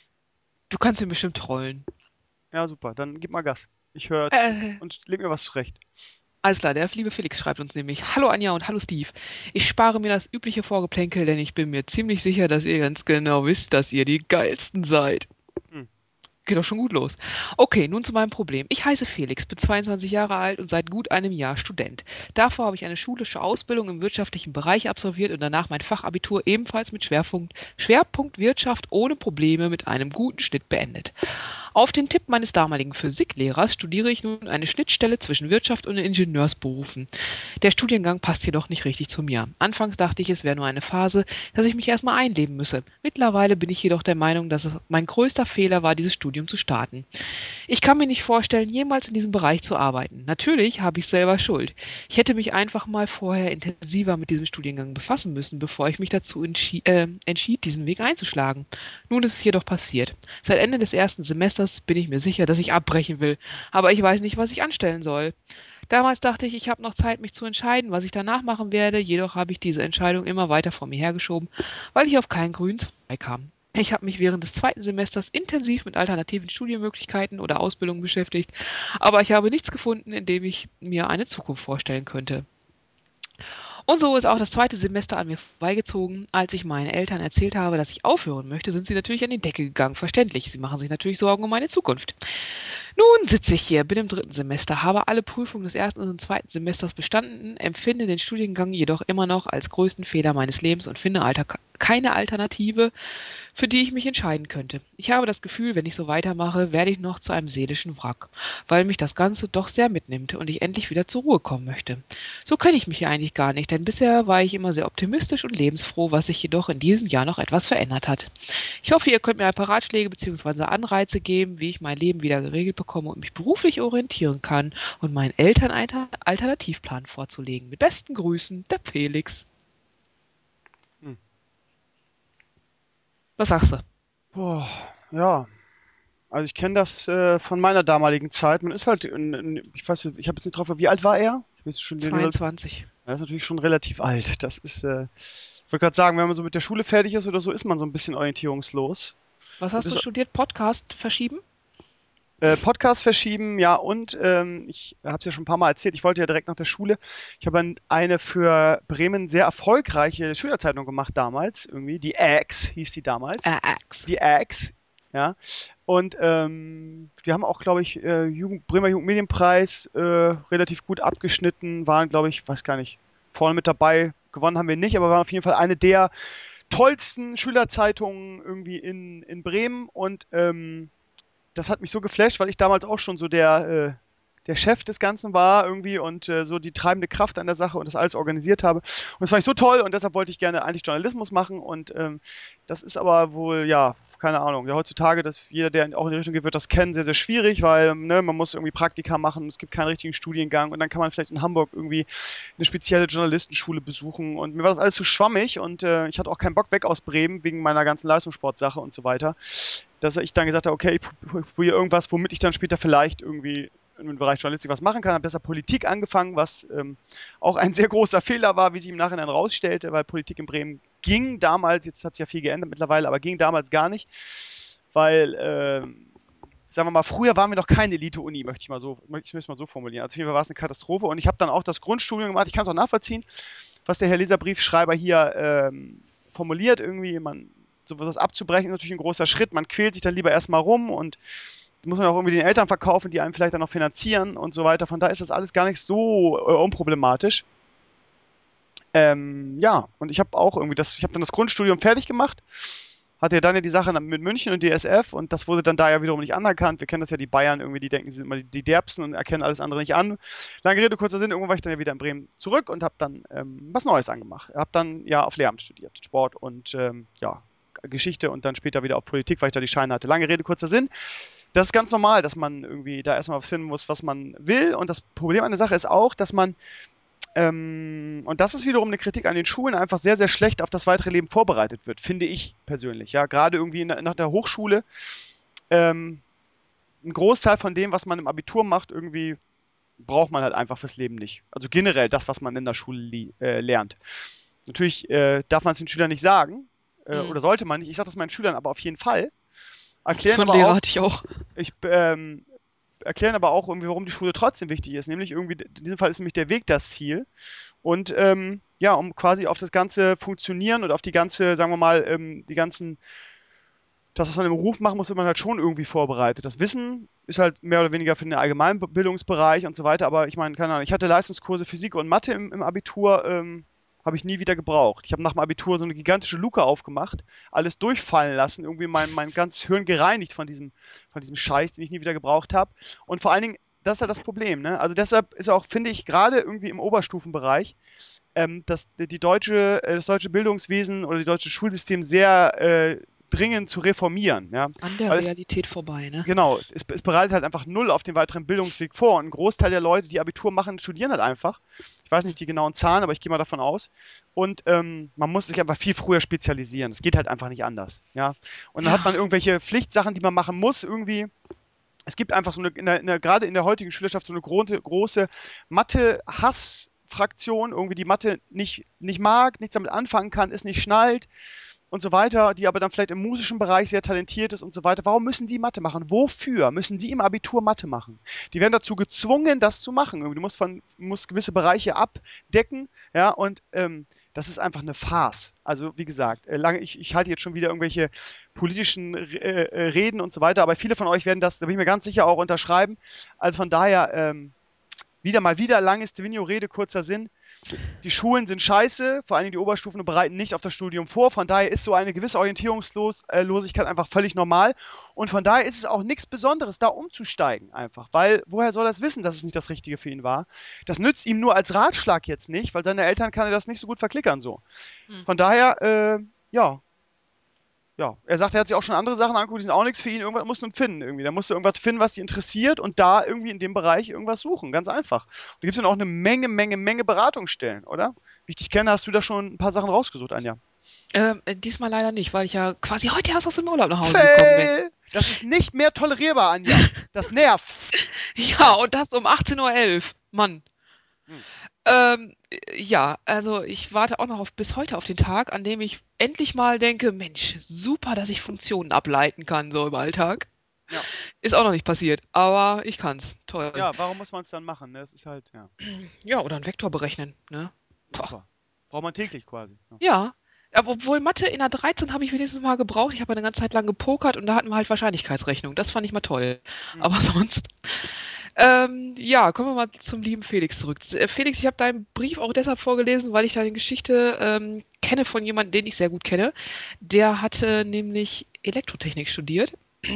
Du kannst ihn bestimmt trollen. Ja, super. Dann gib mal Gas. Ich höre und leg mir was zurecht. Alles klar, der liebe Felix schreibt uns nämlich: Hallo Anja und hallo Steve. Ich spare mir das übliche Vorgeplänkel, denn ich bin mir ziemlich sicher, dass ihr ganz genau wisst, dass ihr die Geilsten seid. Geht doch schon gut los. Okay, nun zu meinem Problem. Ich heiße Felix, bin 22 Jahre alt und seit gut einem Jahr Student. Davor habe ich eine schulische Ausbildung im wirtschaftlichen Bereich absolviert und danach mein Fachabitur ebenfalls mit Schwerpunkt Wirtschaft ohne Probleme mit einem guten Schnitt beendet. Auf den Tipp meines damaligen Physiklehrers studiere ich nun eine Schnittstelle zwischen Wirtschaft und Ingenieursberufen. Der Studiengang passt jedoch nicht richtig zu mir. Anfangs dachte ich, es wäre nur eine Phase, dass ich mich erstmal einleben müsse. Mittlerweile bin ich jedoch der Meinung, dass es mein größter Fehler war, dieses Studium zu starten. Ich kann mir nicht vorstellen, jemals in diesem Bereich zu arbeiten. Natürlich habe ich selber Schuld. Ich hätte mich einfach mal vorher intensiver mit diesem Studiengang befassen müssen, bevor ich mich dazu entschied, diesen Weg einzuschlagen. Nun ist es jedoch passiert. Seit Ende des ersten Semesters bin ich mir sicher, dass ich abbrechen will, aber ich weiß nicht, was ich anstellen soll. Damals dachte ich, ich habe noch Zeit, mich zu entscheiden, was ich danach machen werde, jedoch habe ich diese Entscheidung immer weiter vor mir hergeschoben, weil ich auf keinen grünen Zweig kam. Ich habe mich während des 2. Semesters intensiv mit alternativen Studienmöglichkeiten oder Ausbildungen beschäftigt, aber ich habe nichts gefunden, in dem ich mir eine Zukunft vorstellen könnte. Und so ist auch das 2. Semester an mir vorbeigezogen. Als ich meinen Eltern erzählt habe, dass ich aufhören möchte, sind sie natürlich an die Decke gegangen. Verständlich, sie machen sich natürlich Sorgen um meine Zukunft. Nun sitze ich hier, bin im 3. Semester, habe alle Prüfungen des 1. und 2. Semesters bestanden, empfinde den Studiengang jedoch immer noch als größten Fehler meines Lebens und finde keine Alternative, für die ich mich entscheiden könnte. Ich habe das Gefühl, wenn ich so weitermache, werde ich noch zu einem seelischen Wrack, weil mich das Ganze doch sehr mitnimmt und ich endlich wieder zur Ruhe kommen möchte. So kenne ich mich ja eigentlich gar nicht, denn bisher war ich immer sehr optimistisch und lebensfroh, was sich jedoch in diesem Jahr noch etwas verändert hat. Ich hoffe, ihr könnt mir ein paar Ratschläge bzw. Anreize geben, wie ich mein Leben wieder geregelt bekomme und mich beruflich orientieren kann und meinen Eltern einen Alternativplan vorzulegen. Mit besten Grüßen, der Felix. Was sagst du? Boah, ja. Also ich kenne das von meiner damaligen Zeit. Man ist halt, ich weiß, ich habe jetzt nicht drauf, wie alt war er? Ich weiß schon, 22. Er ist natürlich schon relativ alt. Das ist, ich wollte gerade sagen, wenn man so mit der Schule fertig ist oder so, ist man so ein bisschen orientierungslos. Was hast du studiert? Podcast verschieben? Podcast verschieben, ja, und ich habe es ja schon ein paar Mal erzählt, ich wollte ja direkt nach der Schule, ich habe eine für Bremen sehr erfolgreiche Schülerzeitung gemacht damals, irgendwie, die Axe hieß die damals. Axe. Die Axe, ja. Und wir haben auch, glaube ich, Bremer Jugendmedienpreis relativ gut abgeschnitten, waren, glaube ich, weiß gar nicht, vorne mit dabei, gewonnen haben wir nicht, aber waren auf jeden Fall eine der tollsten Schülerzeitungen irgendwie in Bremen und das hat mich so geflasht, weil ich damals auch schon so der Chef des Ganzen war irgendwie und so die treibende Kraft an der Sache und das alles organisiert habe. Und das fand ich so toll und deshalb wollte ich gerne eigentlich Journalismus machen und das ist aber wohl, ja, keine Ahnung, ja, heutzutage, dass jeder, der auch in die Richtung geht, wird das kennen, sehr, sehr schwierig, weil man muss irgendwie Praktika machen, es gibt keinen richtigen Studiengang und dann kann man vielleicht in Hamburg irgendwie eine spezielle Journalistenschule besuchen und mir war das alles zu schwammig und ich hatte auch keinen Bock weg aus Bremen wegen meiner ganzen Leistungssportsache und so weiter, dass ich dann gesagt habe, okay, ich probiere irgendwas, womit ich dann später vielleicht irgendwie im Bereich Journalistik was machen kann, habe deshalb Politik angefangen, was auch ein sehr großer Fehler war, wie sich im Nachhinein rausstellte, weil Politik in Bremen ging damals, jetzt hat sich ja viel geändert mittlerweile, aber ging damals gar nicht, weil, sagen wir mal, früher waren wir noch keine Elite-Uni, möchte ich mal so formulieren. Also auf jeden Fall war es eine Katastrophe und ich habe dann auch das Grundstudium gemacht, ich kann es auch nachvollziehen, was der Herr Leserbriefschreiber hier formuliert, irgendwie, sowas abzubrechen ist natürlich ein großer Schritt, man quält sich dann lieber erstmal rum und muss man auch irgendwie den Eltern verkaufen, die einem vielleicht dann noch finanzieren und so weiter. Von daher ist das alles gar nicht so unproblematisch. Ja, und ich habe auch irgendwie ich habe dann das Grundstudium fertig gemacht, hatte ja dann ja die Sache mit München und DSF und das wurde dann da ja wiederum nicht anerkannt. Wir kennen das ja, die Bayern irgendwie, die denken, sie sind immer die Derbsten und erkennen alles andere nicht an. Lange Rede, kurzer Sinn, irgendwann war ich dann ja wieder in Bremen zurück und habe dann was Neues angemacht. Habe dann ja auf Lehramt studiert, Sport und ja, Geschichte und dann später wieder auf Politik, weil ich da die Scheine hatte. Lange Rede, kurzer Sinn. Das ist ganz normal, dass man irgendwie da erstmal was finden muss, was man will. Und das Problem an der Sache ist auch, dass man, und das ist wiederum eine Kritik an den Schulen, einfach sehr, sehr schlecht auf das weitere Leben vorbereitet wird, finde ich persönlich. Ja, gerade irgendwie nach der Hochschule, ein Großteil von dem, was man im Abitur macht, irgendwie braucht man halt einfach fürs Leben nicht. Also generell das, was man in der Schule lernt. Natürlich darf man es den Schülern nicht sagen, oder sollte man nicht. Ich sage das meinen Schülern aber auf jeden Fall. Erklären aber auch irgendwie, warum die Schule trotzdem wichtig ist. Nämlich irgendwie, in diesem Fall ist nämlich der Weg das Ziel. Und ja, um quasi auf das ganze Funktionieren und auf die ganze, sagen wir mal, das, was man im Beruf machen muss, wird man halt schon irgendwie vorbereitet. Das Wissen ist halt mehr oder weniger für den Allgemeinbildungsbereich und so weiter. Aber ich meine, keine Ahnung, ich hatte Leistungskurse Physik und Mathe im Abitur, habe ich nie wieder gebraucht. Ich habe nach dem Abitur so eine gigantische Luke aufgemacht, alles durchfallen lassen, irgendwie mein ganzes Hirn gereinigt von diesem Scheiß, den ich nie wieder gebraucht habe. Und vor allen Dingen, das ist halt das Problem, ne? Also deshalb ist auch, finde ich, gerade irgendwie im Oberstufenbereich, dass das deutsche Bildungswesen oder das deutsche Schulsystem sehr dringend zu reformieren. Ja? An der Realität vorbei, ne? Genau, es bereitet halt einfach null auf den weiteren Bildungsweg vor. Und ein Großteil der Leute, die Abitur machen, studieren halt einfach. Ich weiß nicht die genauen Zahlen, aber ich gehe mal davon aus. Und man muss sich einfach viel früher spezialisieren. Es geht halt einfach nicht anders. Ja? Und dann hat man irgendwelche Pflichtsachen, die man machen muss, irgendwie. Es gibt einfach so gerade in der heutigen Schülerschaft so eine große Mathe-Hass-Fraktion, irgendwie die Mathe nicht mag, nichts damit anfangen kann, es nicht schnallt und so weiter, die aber dann vielleicht im musischen Bereich sehr talentiert ist und so weiter. Warum müssen die Mathe machen? Wofür müssen die im Abitur Mathe machen? Die werden dazu gezwungen, das zu machen. Du musst gewisse Bereiche abdecken, ja, und das ist einfach eine Farce. Also wie gesagt, ich halte jetzt schon wieder irgendwelche politischen Reden und so weiter, aber viele von euch werden das, da bin ich mir ganz sicher, auch unterschreiben. Also von daher, wieder langes Devinio-Rede, kurzer Sinn. Die Schulen sind scheiße, vor allem die Oberstufen bereiten nicht auf das Studium vor. Von daher ist so eine gewisse Orientierungslosigkeit einfach völlig normal. Und von daher ist es auch nichts Besonderes, da umzusteigen einfach. Weil, woher soll er es wissen, dass es nicht das Richtige für ihn war? Das nützt ihm nur als Ratschlag jetzt nicht, weil seine Eltern kann er das nicht so gut verklickern so. Von daher, ja. Er sagt, er hat sich auch schon andere Sachen angeguckt, die sind auch nichts für ihn. Irgendwas musst du finden irgendwie. Da musst du irgendwas finden, was dich interessiert und da irgendwie in dem Bereich irgendwas suchen. Ganz einfach. Und da gibt es dann auch eine Menge Beratungsstellen, oder? Wie ich dich kenne, hast du da schon ein paar Sachen rausgesucht, Anja. Diesmal leider nicht, weil ich ja quasi heute erst aus dem Urlaub nach Hause gekommen bin. Das ist nicht mehr tolerierbar, Anja. Das nervt. Ja, und das um 18:11 Uhr. Mann. Ja, also ich warte auch noch bis heute auf den Tag, an dem ich endlich mal denke, Mensch, super, dass ich Funktionen ableiten kann, so im Alltag. Ja. Ist auch noch nicht passiert, aber ich kann's. Toll. Ja, warum muss man es dann machen? Ne? Das ist halt, ja. Ja, oder einen Vektor berechnen, ne? Super. Braucht man täglich quasi. Ja. Aber obwohl Mathe in der 13 habe ich wenigstens mal gebraucht. Ich habe eine ganze Zeit lang gepokert und da hatten wir halt Wahrscheinlichkeitsrechnung. Das fand ich mal toll. Aber sonst. Ja, kommen wir mal zum lieben Felix zurück. Felix, ich habe deinen Brief auch deshalb vorgelesen, weil ich deine Geschichte kenne von jemandem, den ich sehr gut kenne. Der hatte nämlich Elektrotechnik studiert.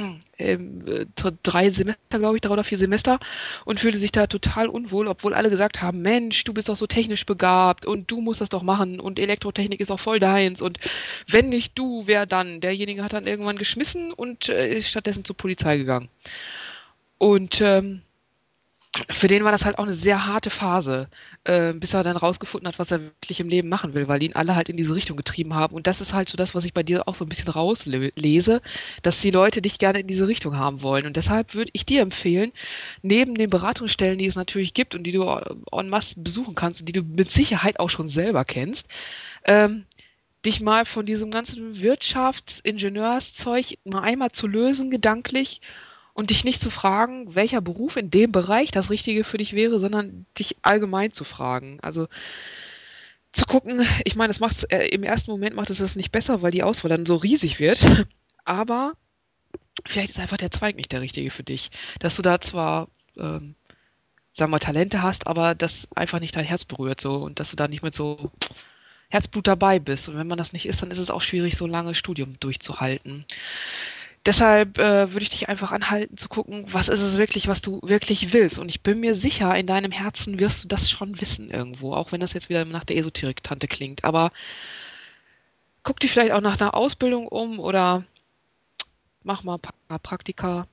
3 Semester, glaube ich, 3 oder 4 Semester und fühlte sich da total unwohl, obwohl alle gesagt haben, Mensch, du bist doch so technisch begabt und du musst das doch machen und Elektrotechnik ist auch voll deins und wenn nicht du, wer dann? Derjenige hat dann irgendwann geschmissen und ist stattdessen zur Polizei gegangen. Und für den war das halt auch eine sehr harte Phase, bis er dann rausgefunden hat, was er wirklich im Leben machen will, weil ihn alle halt in diese Richtung getrieben haben. Und das ist halt so das, was ich bei dir auch so ein bisschen rauslese, dass die Leute dich gerne in diese Richtung haben wollen. Und deshalb würde ich dir empfehlen, neben den Beratungsstellen, die es natürlich gibt und die du en masse besuchen kannst und die du mit Sicherheit auch schon selber kennst, dich mal von diesem ganzen Wirtschaftsingenieurszeug mal einmal zu lösen, gedanklich, und dich nicht zu fragen, welcher Beruf in dem Bereich das Richtige für dich wäre, sondern dich allgemein zu fragen. Also zu gucken, ich meine, im ersten Moment macht es das nicht besser, weil die Auswahl dann so riesig wird, aber vielleicht ist einfach der Zweig nicht der richtige für dich. Dass du da zwar, sagen wir mal, Talente hast, aber das einfach nicht dein Herz berührt so und dass du da nicht mit so Herzblut dabei bist. Und wenn man das nicht ist, dann ist es auch schwierig, so lange Studium durchzuhalten. Deshalb würde ich dich einfach anhalten zu gucken, was ist es wirklich, was du wirklich willst. Und ich bin mir sicher, in deinem Herzen wirst du das schon wissen irgendwo, auch wenn das jetzt wieder nach der Esoterik-Tante klingt. Aber guck dich vielleicht auch nach einer Ausbildung um oder mach mal ein paar Praktika.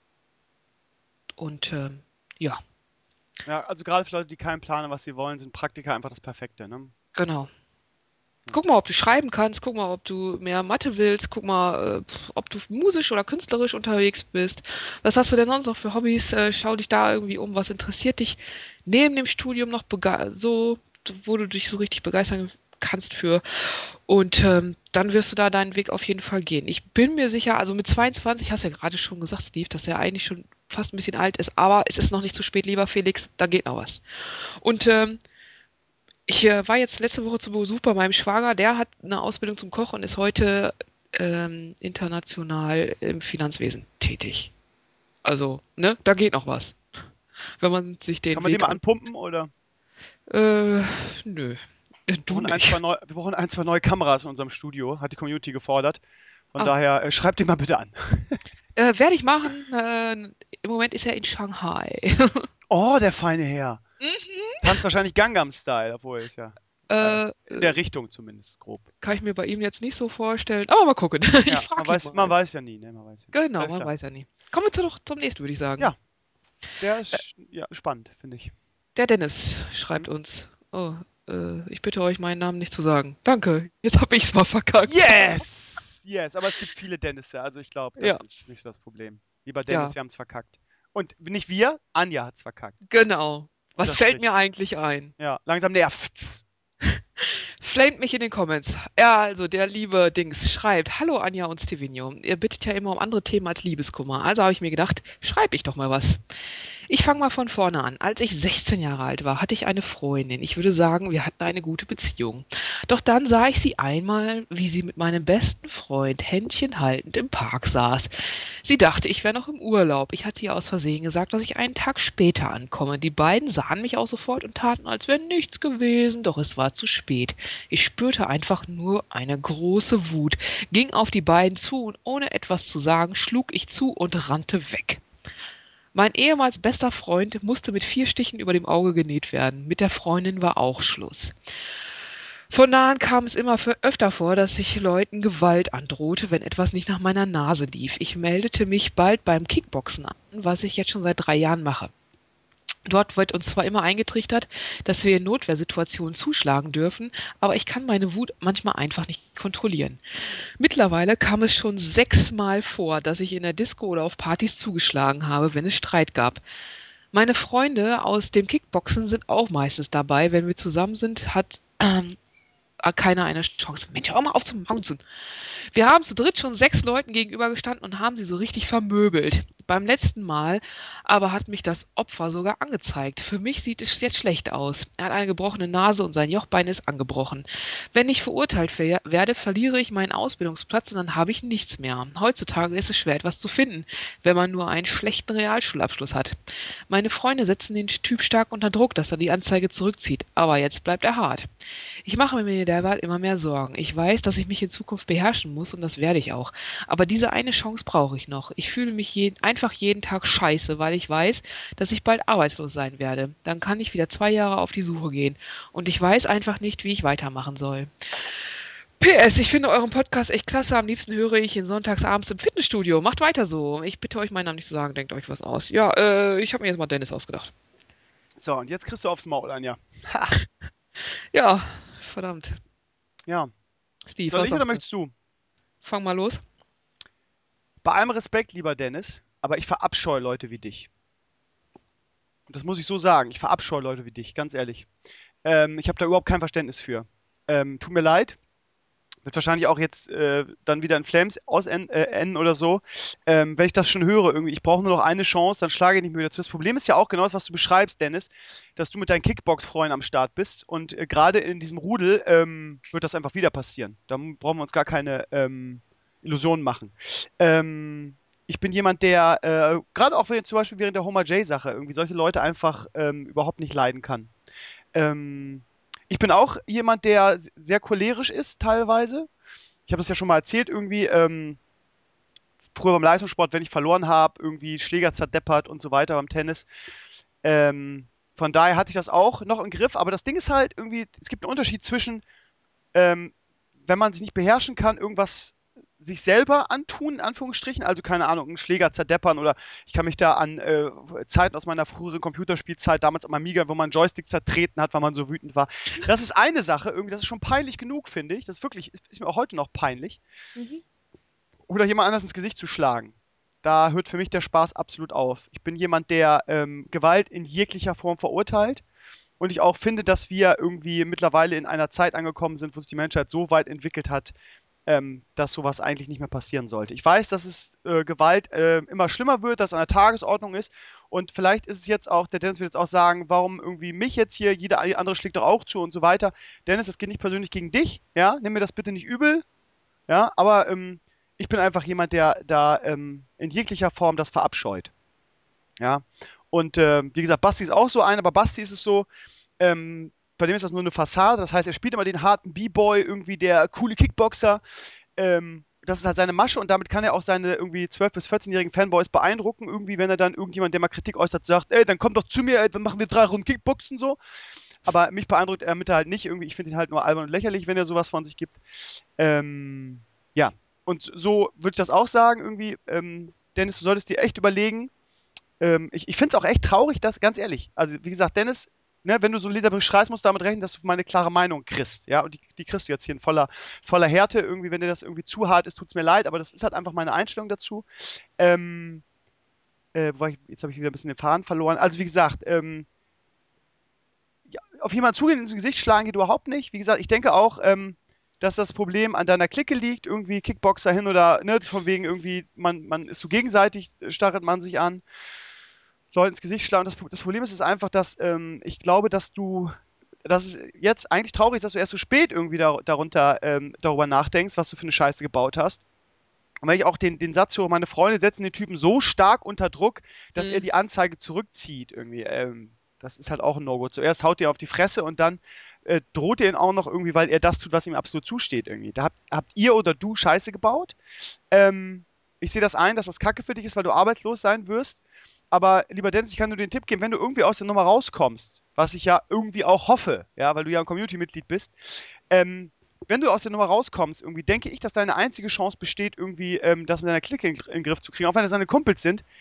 Und ja. Ja, also gerade für Leute, die keinen Plan haben, was sie wollen, sind Praktika einfach das Perfekte, ne? Genau. Guck mal, ob du schreiben kannst, guck mal, ob du mehr Mathe willst, guck mal, ob du musisch oder künstlerisch unterwegs bist. Was hast du denn sonst noch für Hobbys? Schau dich da irgendwie um, was interessiert dich neben dem Studium noch so, wo du dich so richtig begeistern kannst für. Und dann wirst du da deinen Weg auf jeden Fall gehen. Ich bin mir sicher, also mit 22, hast du ja gerade schon gesagt, Steve, dass er eigentlich schon fast ein bisschen alt ist, aber es ist noch nicht zu spät, lieber Felix, da geht noch was. Und ich war jetzt letzte Woche zu Besuch bei meinem Schwager, der hat eine Ausbildung zum Koch und ist heute international im Finanzwesen tätig. Also, ne, da geht noch was. Wenn man sich den Kann man den mal anpumpen, oder? Nö. Wir brauchen ein, zwei neue Kameras in unserem Studio, hat die Community gefordert. Von daher, schreibt den mal bitte an. Werde ich machen. Im Moment ist er in Shanghai. Oh, der feine Herr. Tanzt wahrscheinlich Gangnam-Style, obwohl ist ja in der Richtung zumindest, grob. Kann ich mir bei ihm jetzt nicht so vorstellen, aber mal gucken. Ja, man weiß ja nie, ne? Man weiß ja nie. Genau, man weiß ja nie. Kommen wir zum nächsten, würde ich sagen. Ja, der ist spannend, finde ich. Der Dennis schreibt uns. Oh, ich bitte euch, meinen Namen nicht zu sagen. Danke, jetzt habe ich es mal verkackt. Yes! Yes, aber es gibt viele Dennisse, also ich glaube, das ist nicht so das Problem. Lieber Dennis, wir haben es verkackt. Und nicht wir, Anja hat es verkackt. Genau. Was fällt mir eigentlich ein? Ja, langsam nervt's. Flamet mich in den Comments. Ja, also der liebe Dings schreibt, hallo Anja und Stevenio. Ihr bittet ja immer um andere Themen als Liebeskummer. Also habe ich mir gedacht, schreibe ich doch mal was. Ich fange mal von vorne an. Als ich 16 Jahre alt war, hatte ich eine Freundin. Ich würde sagen, wir hatten eine gute Beziehung. Doch dann sah ich sie einmal, wie sie mit meinem besten Freund Händchen haltend im Park saß. Sie dachte, ich wäre noch im Urlaub. Ich hatte ihr aus Versehen gesagt, dass ich einen Tag später ankomme. Die beiden sahen mich auch sofort und taten, als wäre nichts gewesen, doch es war zu spät. Ich spürte einfach nur eine große Wut, ging auf die beiden zu und ohne etwas zu sagen, schlug ich zu und rannte weg. Mein ehemals bester Freund musste mit 4 Stichen über dem Auge genäht werden. Mit der Freundin war auch Schluss. Von da an kam es immer öfter vor, dass ich Leuten Gewalt androhte, wenn etwas nicht nach meiner Nase lief. Ich meldete mich bald beim Kickboxen an, was ich jetzt schon seit 3 Jahren mache. Dort wird uns zwar immer eingetrichtert, dass wir in Notwehrsituationen zuschlagen dürfen, aber ich kann meine Wut manchmal einfach nicht kontrollieren. Mittlerweile kam es schon 6-mal vor, dass ich in der Disco oder auf Partys zugeschlagen habe, wenn es Streit gab. Meine Freunde aus dem Kickboxen sind auch meistens dabei. Wenn wir zusammen sind, hat keiner eine Chance. Mensch, hör mal auf zu mounzen. Wir haben zu dritt schon 6 Leuten gegenübergestanden und haben sie so richtig vermöbelt. Beim letzten Mal aber hat mich das Opfer sogar angezeigt. Für mich sieht es jetzt schlecht aus. Er hat eine gebrochene Nase und sein Jochbein ist angebrochen. Wenn ich verurteilt werde, verliere ich meinen Ausbildungsplatz und dann habe ich nichts mehr. Heutzutage ist es schwer, etwas zu finden, wenn man nur einen schlechten Realschulabschluss hat. Meine Freunde setzen den Typ stark unter Druck, dass er die Anzeige zurückzieht. Aber jetzt bleibt er hart. Ich mache mir derweil immer mehr Sorgen. Ich weiß, dass ich mich in Zukunft beherrschen muss und das werde ich auch. Aber diese eine Chance brauche ich noch. Ich fühle mich einfach jeden Tag scheiße, weil ich weiß, dass ich bald arbeitslos sein werde. Dann kann ich wieder 2 Jahre auf die Suche gehen. Und ich weiß einfach nicht, wie ich weitermachen soll. PS, ich finde euren Podcast echt klasse. Am liebsten höre ich ihn sonntagsabends im Fitnessstudio. Macht weiter so. Ich bitte euch, meinen Namen nicht zu sagen. Denkt euch was aus. Ja, ich habe mir jetzt mal Dennis ausgedacht. So, und jetzt kriegst du aufs Maul, Anja. Ha. Ja, verdammt. Ja. Steve, soll was ich oder sagst du? möchtest du? Fang mal los. Bei allem Respekt, lieber Dennis, aber ich verabscheue Leute wie dich. Und das muss ich so sagen. Ich verabscheue Leute wie dich, ganz ehrlich. Ich habe da überhaupt kein Verständnis für. Tut mir leid. Wird wahrscheinlich auch jetzt dann wieder in Flames enden oder so. Wenn ich das schon höre, irgendwie, ich brauche nur noch eine Chance, dann schlage ich nicht mehr wieder zu. Das Problem ist ja auch genau das, was du beschreibst, Dennis, dass du mit deinen Kickbox-Freunden am Start bist und gerade in diesem Rudel wird das einfach wieder passieren. Da brauchen wir uns gar keine Illusionen machen. Ich bin jemand, der gerade auch zum Beispiel während der Homer J-Sache irgendwie solche Leute einfach überhaupt nicht leiden kann. Ich bin auch jemand, der sehr cholerisch ist teilweise. Ich habe das ja schon mal erzählt, irgendwie früher beim Leistungssport, wenn ich verloren habe, irgendwie Schläger zerdeppert und so weiter beim Tennis. Von daher hatte ich das auch noch im Griff, aber das Ding ist halt irgendwie, es gibt einen Unterschied zwischen, wenn man sich nicht beherrschen kann, irgendwas sich selber antun, in Anführungsstrichen, also keine Ahnung, einen Schläger zerdeppern oder ich kann mich da an Zeiten aus meiner früheren Computerspielzeit, damals am Amiga, wo man einen Joystick zertreten hat, weil man so wütend war. Das ist eine Sache, irgendwie, das ist schon peinlich genug, finde ich. Das ist wirklich, ist mir auch heute noch peinlich. Mhm. Oder jemand anders ins Gesicht zu schlagen. Da hört für mich der Spaß absolut auf. Ich bin jemand, der Gewalt in jeglicher Form verurteilt. Und ich auch finde, dass wir irgendwie mittlerweile in einer Zeit angekommen sind, wo sich die Menschheit so weit entwickelt hat, dass sowas eigentlich nicht mehr passieren sollte. Ich weiß, dass es Gewalt immer schlimmer wird, dass es an der Tagesordnung ist und vielleicht ist es jetzt auch, der Dennis wird jetzt auch sagen, warum irgendwie mich jetzt hier, jeder andere schlägt doch auch zu und so weiter. Dennis, das geht nicht persönlich gegen dich, ja, nimm mir das bitte nicht übel, ja, aber ich bin einfach jemand, der da in jeglicher Form das verabscheut, ja, und wie gesagt, Basti ist auch so ein, aber Basti ist es so, bei dem ist das nur eine Fassade, das heißt, er spielt immer den harten B-Boy, irgendwie der coole Kickboxer. Das ist halt seine Masche und damit kann er auch seine irgendwie 12- bis 14-jährigen Fanboys beeindrucken, irgendwie, wenn er dann irgendjemand, der mal Kritik äußert, sagt, ey, dann komm doch zu mir, ey, dann machen wir 3 Runden Kickboxen so. Aber mich beeindruckt er mit halt nicht irgendwie, ich finde ihn halt nur albern und lächerlich, wenn er sowas von sich gibt. Ja, und so würde ich das auch sagen, irgendwie, Dennis, du solltest dir echt überlegen, ich finde es auch echt traurig, dass, ganz ehrlich, also wie gesagt, Dennis, ne, wenn du so Lieder beschreibst, musst du damit rechnen, dass du meine klare Meinung kriegst, ja, und die kriegst du jetzt hier in voller Härte, irgendwie, wenn dir das irgendwie zu hart ist, tut's mir leid, aber das ist halt einfach meine Einstellung dazu. Jetzt habe ich wieder ein bisschen den Faden verloren, also wie gesagt, ja, auf jemanden zugehen, ins Gesicht schlagen geht überhaupt nicht, wie gesagt, ich denke auch, dass das Problem an deiner Clique liegt, irgendwie Kickboxer hin oder, ne, von wegen irgendwie, man ist so gegenseitig, starrt man sich an, Leute ins Gesicht schlagen. Das Problem ist einfach, dass ich glaube, dass es jetzt eigentlich traurig ist, dass du erst so spät irgendwie darüber nachdenkst, was du für eine Scheiße gebaut hast. Und wenn ich auch den Satz höre, meine Freunde setzen den Typen so stark unter Druck, dass er die Anzeige zurückzieht irgendwie. Das ist halt auch ein No-Go. Zuerst haut ihr auf die Fresse und dann droht ihr ihn auch noch irgendwie, weil er das tut, was ihm absolut zusteht irgendwie. Da habt ihr oder du Scheiße gebaut. Ich sehe das ein, dass das Kacke für dich ist, weil du arbeitslos sein wirst. Aber lieber Dennis, ich kann nur den Tipp geben, wenn du irgendwie aus der Nummer rauskommst, was ich ja irgendwie auch hoffe, ja, weil du ja ein Community-Mitglied bist, wenn du aus der Nummer rauskommst, irgendwie denke ich, dass deine einzige Chance besteht, irgendwie das mit deiner Clique in den Griff zu kriegen, auch wenn das deine Kumpels sind,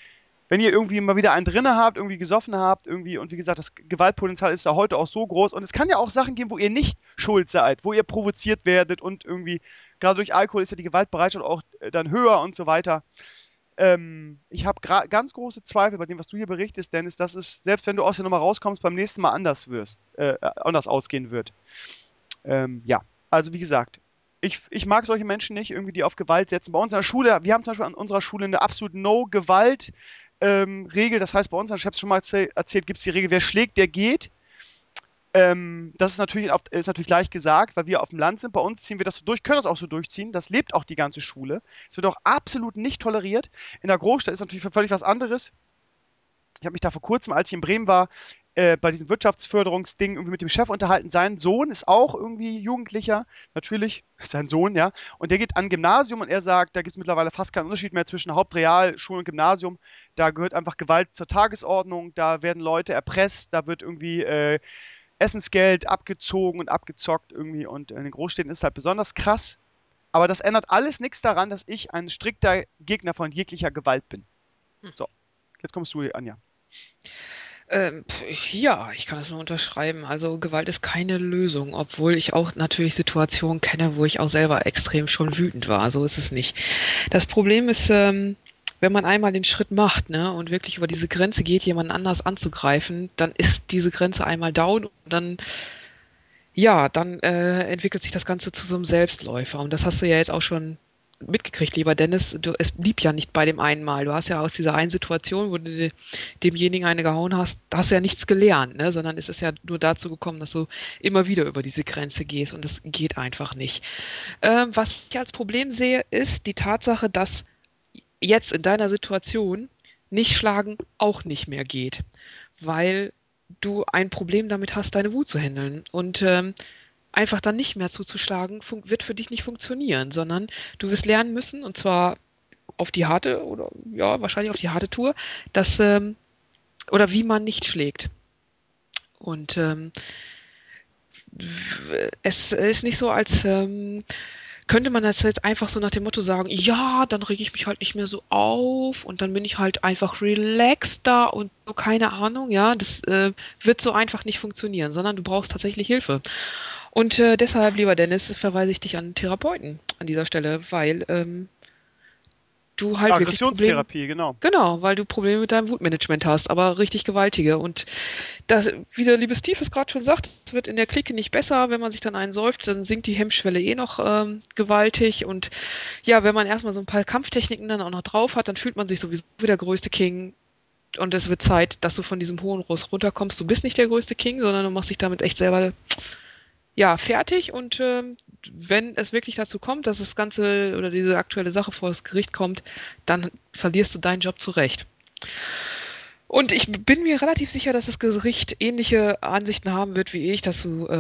wenn ihr irgendwie mal wieder einen drinne habt, irgendwie gesoffen habt, irgendwie, und wie gesagt, das Gewaltpotenzial ist ja heute auch so groß. Und es kann ja auch Sachen geben, wo ihr nicht schuld seid, wo ihr provoziert werdet und irgendwie, gerade durch Alkohol ist ja die Gewaltbereitschaft auch dann höher und so weiter. Ich habe ganz große Zweifel bei dem, was du hier berichtest, Dennis, dass es, selbst wenn du aus der Nummer rauskommst, beim nächsten Mal anders ausgehen wird. Ja, also wie gesagt, ich mag solche Menschen nicht, irgendwie, die auf Gewalt setzen. Bei uns in der Schule, wir haben zum Beispiel an unserer Schule eine absolut No-Gewalt-Regel. Das heißt, bei uns, ich habe es schon mal erzählt, gibt es die Regel, wer schlägt, der geht. Das ist natürlich leicht gesagt, weil wir auf dem Land sind. Bei uns ziehen wir das so durch, können das auch so durchziehen. Das lebt auch die ganze Schule. Es wird auch absolut nicht toleriert. In der Großstadt ist natürlich völlig was anderes. Ich habe mich da vor kurzem, als ich in Bremen war, bei diesem Wirtschaftsförderungsding irgendwie mit dem Chef unterhalten. Sein Sohn ist auch irgendwie Jugendlicher, natürlich, sein Sohn, ja. Und der geht an ein Gymnasium und er sagt, da gibt es mittlerweile fast keinen Unterschied mehr zwischen Hauptrealschule und Gymnasium. Da gehört einfach Gewalt zur Tagesordnung, da werden Leute erpresst, da wird irgendwie Essensgeld abgezogen und abgezockt irgendwie. Und in den Großstädten ist es halt besonders krass. Aber das ändert alles nichts daran, dass ich ein strikter Gegner von jeglicher Gewalt bin. So, jetzt kommst du, Anja. Ja, ich kann das nur unterschreiben. Also Gewalt ist keine Lösung, obwohl ich auch natürlich Situationen kenne, wo ich auch selber extrem schon wütend war. So ist es nicht. Das Problem ist, wenn man einmal den Schritt macht, ne, und wirklich über diese Grenze geht, jemanden anders anzugreifen, dann ist diese Grenze einmal down und dann, ja, dann entwickelt sich das Ganze zu so einem Selbstläufer. Und das hast du ja jetzt auch schon mitgekriegt, lieber Dennis, es blieb ja nicht bei dem einen Mal. Du hast ja aus dieser einen Situation, wo du demjenigen eine gehauen hast, da hast du ja nichts gelernt, ne? Sondern es ist ja nur dazu gekommen, dass du immer wieder über diese Grenze gehst und das geht einfach nicht. Was ich als Problem sehe, ist die Tatsache, dass jetzt in deiner Situation nicht schlagen auch nicht mehr geht, weil du ein Problem damit hast, deine Wut zu handeln und einfach dann nicht mehr zuzuschlagen, wird für dich nicht funktionieren, sondern du wirst lernen müssen, und zwar auf die harte, oder ja, wahrscheinlich auf die harte Tour, dass, oder wie man nicht schlägt. Und es ist nicht so, als könnte man das jetzt einfach so nach dem Motto sagen, ja, dann rege ich mich halt nicht mehr so auf und dann bin ich halt einfach relaxed da und so, keine Ahnung, ja, das wird so einfach nicht funktionieren, sondern du brauchst tatsächlich Hilfe. Und deshalb, lieber Dennis, verweise ich dich an einen Therapeuten an dieser Stelle, weil du halt Aggressionstherapie, genau. Genau, weil du Probleme mit deinem Wutmanagement hast, aber richtig gewaltige. Und das, wie der liebe Steve es gerade schon sagt, es wird in der Clique nicht besser, wenn man sich dann einen säuft, dann sinkt die Hemmschwelle noch gewaltig. Und ja, wenn man erstmal so ein paar Kampftechniken dann auch noch drauf hat, dann fühlt man sich sowieso wie der größte King. Und es wird Zeit, dass du von diesem hohen Ross runterkommst. Du bist nicht der größte King, sondern du machst dich damit echt selber fertig, und wenn es wirklich dazu kommt, dass das Ganze oder diese aktuelle Sache vor das Gericht kommt, dann verlierst du deinen Job zurecht. Und ich bin mir relativ sicher, dass das Gericht ähnliche Ansichten haben wird wie ich, dass du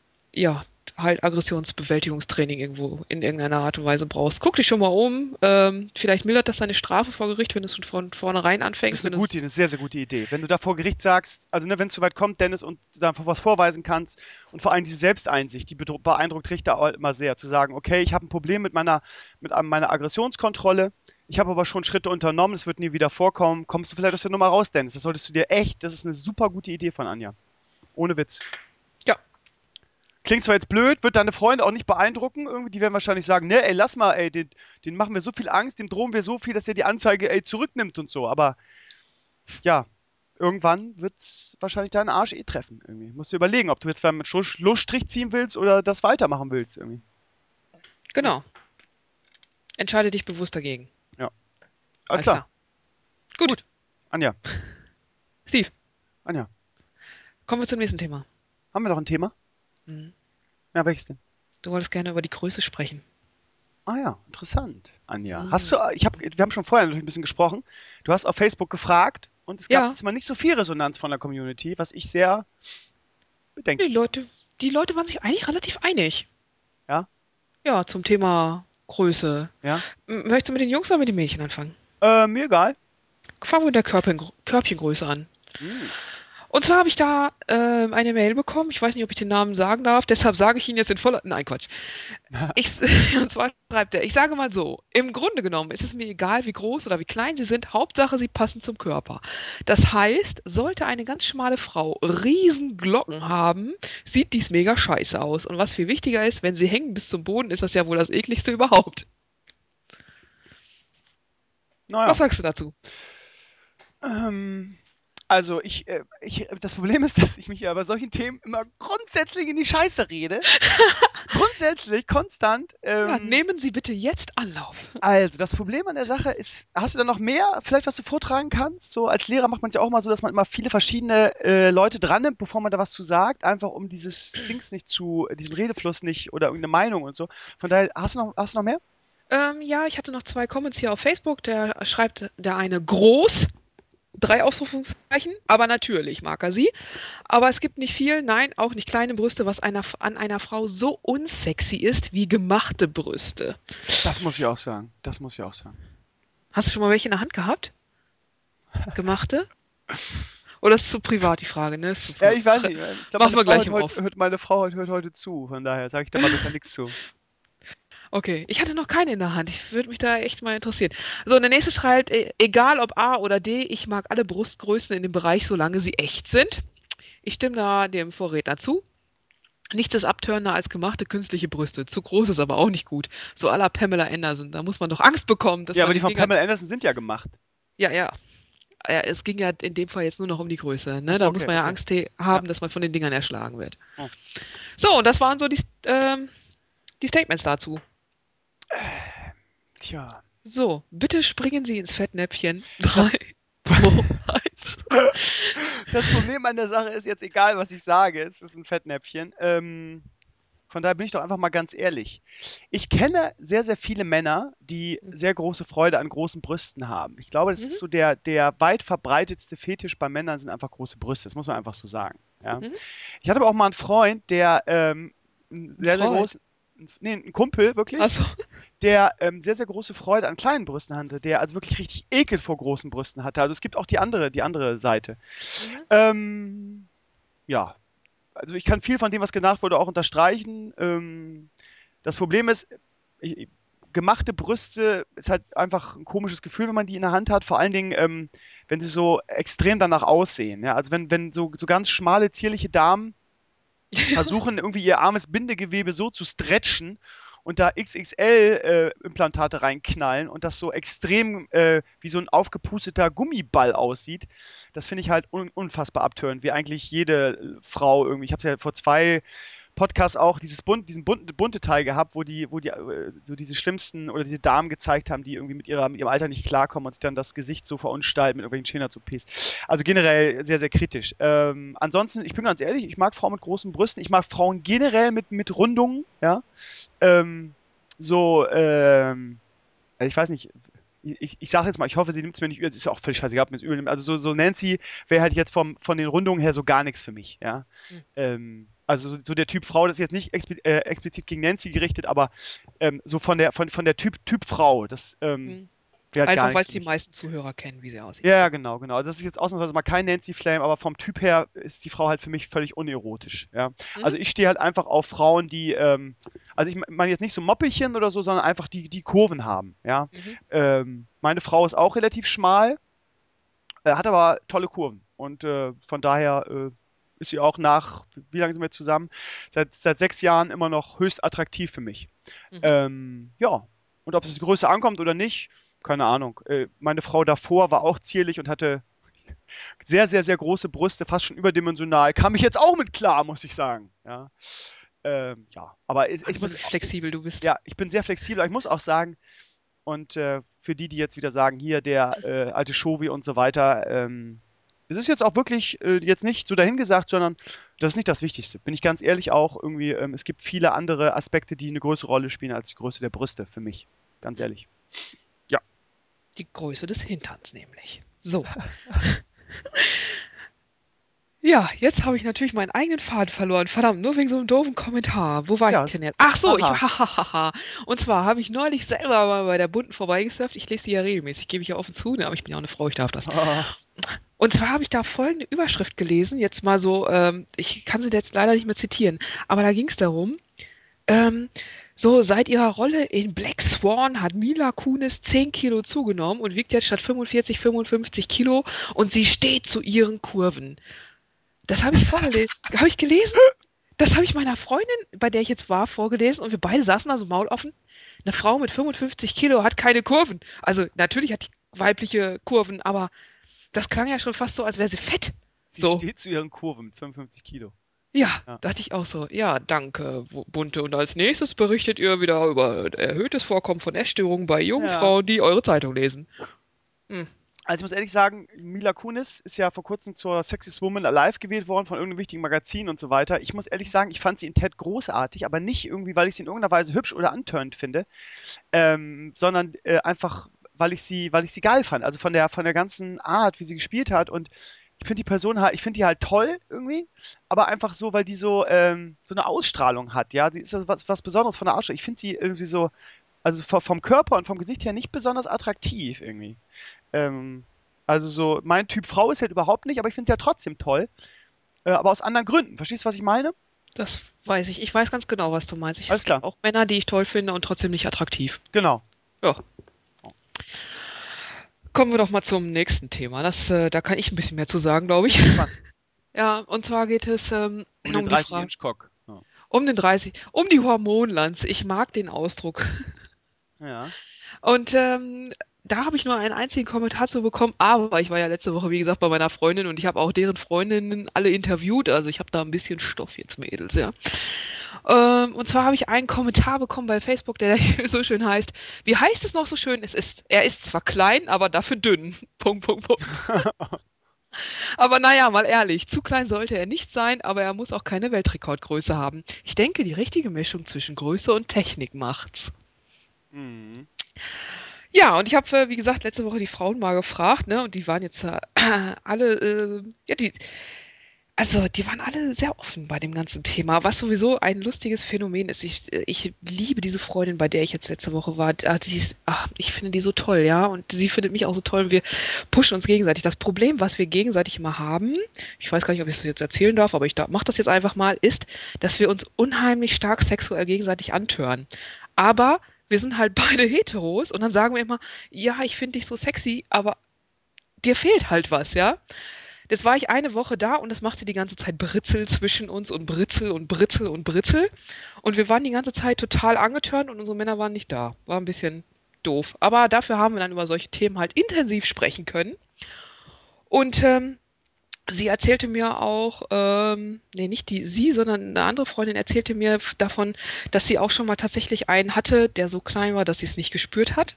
halt Aggressionsbewältigungstraining irgendwo in irgendeiner Art und Weise brauchst. Guck dich schon mal um. Vielleicht mildert das deine Strafe vor Gericht, wenn du schon von vornherein anfängst. Das ist eine sehr, sehr gute Idee. Wenn du da vor Gericht sagst, also ne, wenn es soweit kommt, Dennis, und da was vorweisen kannst und vor allem diese Selbsteinsicht, die beeindruckt Richter auch immer sehr, zu sagen, okay, ich habe ein Problem mit meiner Aggressionskontrolle, ich habe aber schon Schritte unternommen, es wird nie wieder vorkommen, kommst du vielleicht aus der Nummer raus, Dennis? Das solltest du dir echt, das ist eine super gute Idee von Anja. Ohne Witz. Ja. Klingt zwar jetzt blöd, wird deine Freunde auch nicht beeindrucken, irgendwie, die werden wahrscheinlich sagen, ne, ey, lass mal, ey, den machen wir so viel Angst, dem drohen wir so viel, dass er die Anzeige, ey, zurücknimmt und so, aber ja, irgendwann wird's wahrscheinlich deinen Arsch treffen, irgendwie. Musst du überlegen, ob du jetzt mit Schlussstrich ziehen willst oder das weitermachen willst, irgendwie. Genau. Entscheide dich bewusst dagegen. Ja. Alles klar. Gut. Anja. Steve. Anja. Kommen wir zum nächsten Thema. Haben wir noch ein Thema? Mhm. Ja, welches denn? Du wolltest gerne über die Größe sprechen. Ah ja, interessant, Anja. Mhm. Wir haben schon vorher natürlich ein bisschen gesprochen. Du hast auf Facebook gefragt und es gab diesmal nicht so viel Resonanz von der Community, was ich sehr bedenklich finde. Die Leute waren sich eigentlich relativ einig. Ja? Ja, zum Thema Größe. Ja? Möchtest du mit den Jungs oder mit den Mädchen anfangen? Mir egal. Fangen wir mit der Körbchengröße an. Mhm. Und zwar habe ich da eine Mail bekommen. Ich weiß nicht, ob ich den Namen sagen darf. Deshalb sage ich ihn jetzt in voller... Nein, Quatsch. Und zwar schreibt er, ich sage mal so, im Grunde genommen ist es mir egal, wie groß oder wie klein sie sind. Hauptsache, sie passen zum Körper. Das heißt, sollte eine ganz schmale Frau riesen Glocken haben, sieht dies mega scheiße aus. Und was viel wichtiger ist, wenn sie hängen bis zum Boden, ist das ja wohl das ekligste überhaupt. Naja. Was sagst du dazu? Also das Problem ist, dass ich mich ja bei solchen Themen immer grundsätzlich in die Scheiße rede. Grundsätzlich, konstant. Ja, nehmen Sie bitte jetzt Anlauf. Also, das Problem an der Sache ist, hast du da noch mehr, vielleicht was du vortragen kannst? So als Lehrer macht man es ja auch mal so, dass man immer viele verschiedene Leute dran nimmt, bevor man da was zu sagt, einfach um dieses Dings nicht diesen Redefluss nicht oder irgendeine Meinung und so. Von daher, hast du noch mehr? Ja, ich hatte noch 2 Comments hier auf Facebook. Der schreibt der eine groß, 3 Ausrufungszeichen, aber natürlich mag er sie. Aber es gibt nicht viel, nein, auch nicht kleine Brüste, was an einer Frau so unsexy ist wie gemachte Brüste. Das muss ich auch sagen. Hast du schon mal welche in der Hand gehabt? Gemachte? Oder ist es zu privat, die Frage, ne? Ja, ich weiß nicht. Ich glaub, meine Frau hört heute zu, von daher sage ich da mal besser nichts zu. Okay, ich hatte noch keine in der Hand. Ich würde mich da echt mal interessieren. So, und der nächste schreibt, egal ob A oder D, ich mag alle Brustgrößen in dem Bereich, solange sie echt sind. Ich stimme da dem Vorredner zu. Nichts ist abtörender als gemachte künstliche Brüste. Zu groß ist aber auch nicht gut. So à la Pamela Anderson. Da muss man doch Angst bekommen. Dass ja, man aber die von Pamela Anderson sind ja gemacht. Ja, ja. Es ging ja in dem Fall jetzt nur noch um die Größe. Ne? So, da muss man ja Angst haben, dass man von den Dingern erschlagen wird. Oh. So, und das waren so die Statements dazu. Tja. So, bitte springen Sie ins Fettnäpfchen. 3, 2, 1. Das Problem an der Sache ist jetzt egal, was ich sage. Es ist ein Fettnäpfchen. Von daher bin ich doch einfach mal ganz ehrlich. Ich kenne sehr, sehr viele Männer, die sehr große Freude an großen Brüsten haben. Ich glaube, das ist so der weit verbreitetste Fetisch bei Männern sind einfach große Brüste. Das muss man einfach so sagen. Ja? Ich hatte aber auch mal einen Freund, der sehr großen... Nee, ein Kumpel, wirklich, Ach so. der sehr, sehr große Freude an kleinen Brüsten hatte, der also wirklich richtig Ekel vor großen Brüsten hatte. Also es gibt auch die andere Seite. Ja, also ich kann viel von dem, was genannt wurde, auch unterstreichen. Das Problem ist, gemachte Brüste ist halt einfach ein komisches Gefühl, wenn man die in der Hand hat. Vor allen Dingen, wenn sie so extrem danach aussehen. Ja? Also wenn so ganz schmale, zierliche Damen versuchen irgendwie ihr armes Bindegewebe so zu stretchen und da XXL-Implantate reinknallen und das so extrem wie so ein aufgepusteter Gummiball aussieht, das finde ich halt unfassbar abtörend, wie eigentlich jede Frau irgendwie. Ich habe es ja vor 2 Podcasts auch diesen bunte Teil gehabt, wo die so diese schlimmsten oder diese Damen gezeigt haben, die irgendwie mit ihrem Alter nicht klarkommen und sich dann das Gesicht so verunstalten mit irgendwelchen Schönheits-OPs. Also generell sehr, sehr kritisch. Ansonsten, ich bin ganz ehrlich, ich mag Frauen mit großen Brüsten, ich mag Frauen generell mit Rundungen, ja. Ich weiß nicht, ich sage jetzt mal, ich hoffe, sie nimmt es mir nicht übel, es ist auch völlig scheißegal, ob mir es übel nimmt. Also so Nancy wäre halt jetzt von den Rundungen her so gar nichts für mich, ja. Also so der Typ Frau, das ist jetzt nicht explizit gegen Nancy gerichtet, aber so von der Typ Frau, das wäre halt einfach, gar weil nichts es für die mich. meisten Zuhörer kennen, wie sie aussieht. Ja, genau. Also das ist jetzt ausnahmsweise mal kein Nancy Flame, aber vom Typ her ist die Frau halt für mich völlig unerotisch. Ja? Also ich stehe halt einfach auf Frauen, die, also ich meine jetzt nicht so Moppelchen oder so, sondern einfach die Kurven haben. Ja? Meine Frau ist auch relativ schmal, hat aber tolle Kurven und von daher ist sie auch wie lange sind wir jetzt zusammen? Seit 6 Jahren immer noch höchst attraktiv für mich. Ja, und ob es die Größe ankommt oder nicht, keine Ahnung. Meine Frau davor war auch zierlich und hatte sehr, sehr, sehr große Brüste, fast schon überdimensional. Kam ich jetzt auch mit klar, muss ich sagen. Ja, aber ich muss... flexibel du bist. Ja, ich bin sehr flexibel, aber ich muss auch sagen, und für die jetzt wieder sagen, hier der alte Chauvi und so weiter, es ist jetzt auch wirklich jetzt nicht so dahingesagt, sondern das ist nicht das Wichtigste. Bin ich ganz ehrlich auch irgendwie, es gibt viele andere Aspekte, die eine größere Rolle spielen als die Größe der Brüste für mich. Ganz ehrlich. Ja. Die Größe des Hinterns nämlich. So. Ja, jetzt habe ich natürlich meinen eigenen Faden verloren. Verdammt, nur wegen so einem doofen Kommentar. Wo war ich denn jetzt? Ach so, Und zwar habe ich neulich selber mal bei der Bunten vorbeigesurft. Ich lese die ja regelmäßig, gebe ich ja offen zu, ne? Aber ich bin ja auch eine Frau, ich darf das. Und zwar habe ich da folgende Überschrift gelesen, jetzt mal so, ich kann sie jetzt leider nicht mehr zitieren, aber da ging es darum, so seit ihrer Rolle in Black Swan hat Mila Kunis 10 Kilo zugenommen und wiegt jetzt statt 45, 55 Kilo und sie steht zu ihren Kurven. Das habe ich vorgelesen, habe ich gelesen, das habe ich meiner Freundin, bei der ich jetzt war, vorgelesen und wir beide saßen da so mauloffen. Eine Frau mit 55 Kilo hat keine Kurven. Also natürlich hat die weibliche Kurven, aber das klang ja schon fast so, als wäre sie fett. Sie steht zu ihren Kurven mit 55 Kilo. Ja, dachte ich auch so. Ja, danke, Bunte. Und als nächstes berichtet ihr wieder über erhöhtes Vorkommen von Essstörungen bei jungen Frauen, die eure Zeitung lesen. Also ich muss ehrlich sagen, Mila Kunis ist ja vor kurzem zur Sexiest Woman Alive gewählt worden von irgendeinem wichtigen Magazin und so weiter. Ich muss ehrlich sagen, ich fand sie in Ted großartig, aber nicht irgendwie, weil ich sie in irgendeiner Weise hübsch oder antörnend finde, sondern einfach, weil ich sie geil fand. Also von der ganzen Art, wie sie gespielt hat, und ich finde die Person halt, ich finde die halt toll irgendwie, aber einfach so, weil die so eine Ausstrahlung hat, ja. Sie ist also was Besonderes von der Ausstrahlung. Ich finde sie irgendwie so, also vom Körper und vom Gesicht her nicht besonders attraktiv irgendwie. Also so, mein Typ Frau ist halt überhaupt nicht, aber ich finde sie ja trotzdem toll. Aber aus anderen Gründen. Verstehst du, was ich meine? Das weiß ich. Ich weiß ganz genau, was du meinst. Alles klar. Es gibt auch Männer, die ich toll finde und trotzdem nicht attraktiv. Genau. Ja. Kommen wir doch mal zum nächsten Thema. Da kann ich ein bisschen mehr zu sagen, glaube ich. Spannend. Ja, und zwar geht es um den 30-Inch-Cock. Ja. Um die Hormonlanze. Ich mag den Ausdruck. Ja. Und da habe ich nur einen einzigen Kommentar zu bekommen, aber ich war ja letzte Woche, wie gesagt, bei meiner Freundin und ich habe auch deren Freundinnen alle interviewt, also ich habe da ein bisschen Stoff jetzt, Mädels, ja. Und zwar habe ich einen Kommentar bekommen bei Facebook, der so schön heißt, wie heißt es noch so schön? Er ist zwar klein, aber dafür dünn. Punkt. Aber naja, mal ehrlich, zu klein sollte er nicht sein, aber er muss auch keine Weltrekordgröße haben. Ich denke, die richtige Mischung zwischen Größe und Technik macht's. Mhm. Ja, und ich habe, wie gesagt, letzte Woche die Frauen mal gefragt, ne, und die waren jetzt alle, die waren alle sehr offen bei dem ganzen Thema, was sowieso ein lustiges Phänomen ist. Ich liebe diese Freundin, bei der ich jetzt letzte Woche war. Ich finde die so toll, ja, und sie findet mich auch so toll und wir pushen uns gegenseitig. Das Problem, was wir gegenseitig immer haben, ich weiß gar nicht, ob ich das jetzt erzählen darf, aber ich mache das jetzt einfach mal, ist, dass wir uns unheimlich stark sexuell gegenseitig antören. Aber wir sind halt beide Heteros und dann sagen wir immer, ja, ich finde dich so sexy, aber dir fehlt halt was, ja. Jetzt war ich eine Woche da und es machte die ganze Zeit Britzel zwischen uns und Britzel und Britzel und Britzel. Und wir waren die ganze Zeit total angetörnt und unsere Männer waren nicht da. War ein bisschen doof. Aber dafür haben wir dann über solche Themen halt intensiv sprechen können. Und sie erzählte mir auch, nicht sie, sondern eine andere Freundin erzählte mir davon, dass sie auch schon mal tatsächlich einen hatte, der so klein war, dass sie es nicht gespürt hat.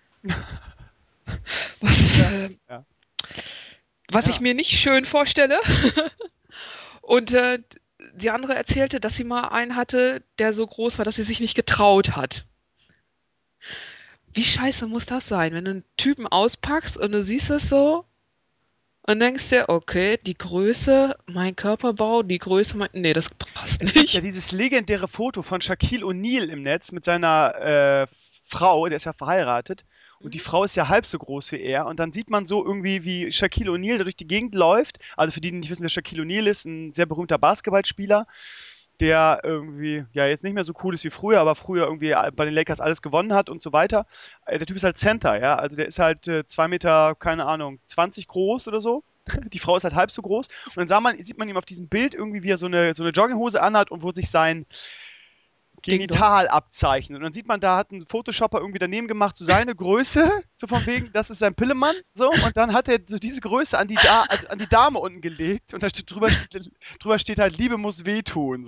Was ich mir nicht schön vorstelle. Und die andere erzählte, dass sie mal einen hatte, der so groß war, dass sie sich nicht getraut hat. Wie scheiße muss das sein, wenn du einen Typen auspackst und du siehst es so und denkst dir, okay, die Größe, mein Körperbau, die Größe, nee, das passt nicht. Es gibt ja dieses legendäre Foto von Shaquille O'Neal im Netz mit seiner Frau, der ist ja verheiratet. Und die Frau ist ja halb so groß wie er. Und dann sieht man so irgendwie, wie Shaquille O'Neal da durch die Gegend läuft. Also für die, die nicht wissen, wer Shaquille O'Neal ist, ein sehr berühmter Basketballspieler, der irgendwie, ja, jetzt nicht mehr so cool ist wie früher, aber früher irgendwie bei den Lakers alles gewonnen hat und so weiter. Der Typ ist halt Center, ja. Also der ist halt 2 Meter, keine Ahnung, 20 groß oder so. Die Frau ist halt halb so groß. Und dann sieht man ihm auf diesem Bild irgendwie, wie er so eine Jogginghose anhat und wo sich sein Genital abzeichnet. Und dann sieht man, da hat ein Photoshopper irgendwie daneben gemacht, so seine Größe, so von wegen, das ist sein Pillemann, so, und dann hat er so diese Größe an die Dame unten gelegt und da drüber steht halt, Liebe muss wehtun, so.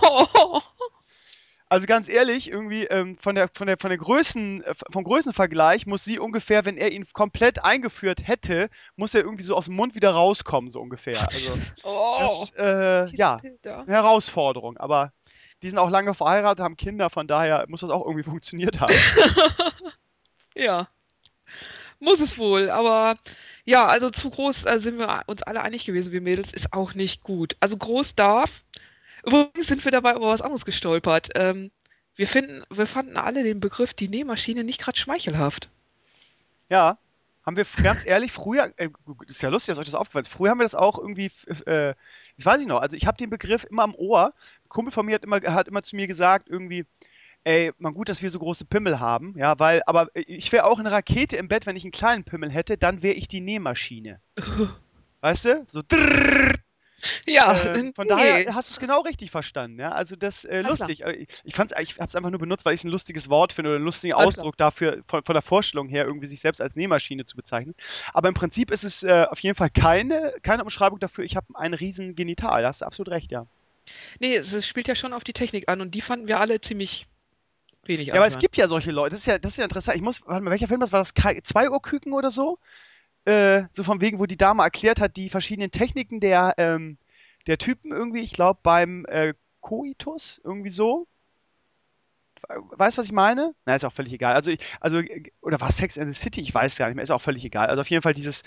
Also ganz ehrlich, irgendwie vom Größenvergleich muss sie ungefähr, wenn er ihn komplett eingeführt hätte, muss er irgendwie so aus dem Mund wieder rauskommen, so ungefähr. Also das, ja, eine Herausforderung, aber die sind auch lange verheiratet, haben Kinder, von daher muss das auch irgendwie funktioniert haben. Ja, muss es wohl, aber ja, also zu groß sind wir uns alle einig gewesen, wir Mädels, ist auch nicht gut. Also groß darf. Übrigens sind wir dabei über was anderes gestolpert. Wir fanden alle den Begriff die Nähmaschine nicht gerade schmeichelhaft. Ja, haben wir ganz ehrlich früher, ist ja lustig, dass euch das aufgefallen ist, früher haben wir das auch irgendwie, das weiß ich noch, also ich habe den Begriff immer am Ohr. Ein Kumpel von mir hat immer zu mir gesagt, irgendwie, ey, man gut, dass wir so große Pimmel haben, ja, aber ich wäre auch eine Rakete im Bett, wenn ich einen kleinen Pimmel hätte, dann wäre ich die Nähmaschine. Weißt du? So drrrr. Ja, Von daher hast du es genau richtig verstanden, ja. Also das lustig. Ich habe es einfach nur benutzt, weil ich es ein lustiges Wort finde oder einen lustigen Ausdruck dafür, von der Vorstellung her, irgendwie sich selbst als Nähmaschine zu bezeichnen. Aber im Prinzip ist es auf jeden Fall keine Umschreibung dafür, ich habe einen riesen Genital. Da hast du absolut recht, ja. Nee, es spielt ja schon auf die Technik an und die fanden wir alle ziemlich wenig Ja, aber es gibt ja solche Leute, das ist ja interessant. Warte mal, welcher Film das war? Das 2 Uhr Küken oder so? So von wegen, wo die Dame erklärt hat, die verschiedenen Techniken der Typen irgendwie, ich glaube beim Koitus, irgendwie so. Weißt du, was ich meine? Na, ist auch völlig egal. Oder war Sex and the City? Ich weiß gar nicht mehr, ist auch völlig egal. Also auf jeden Fall diese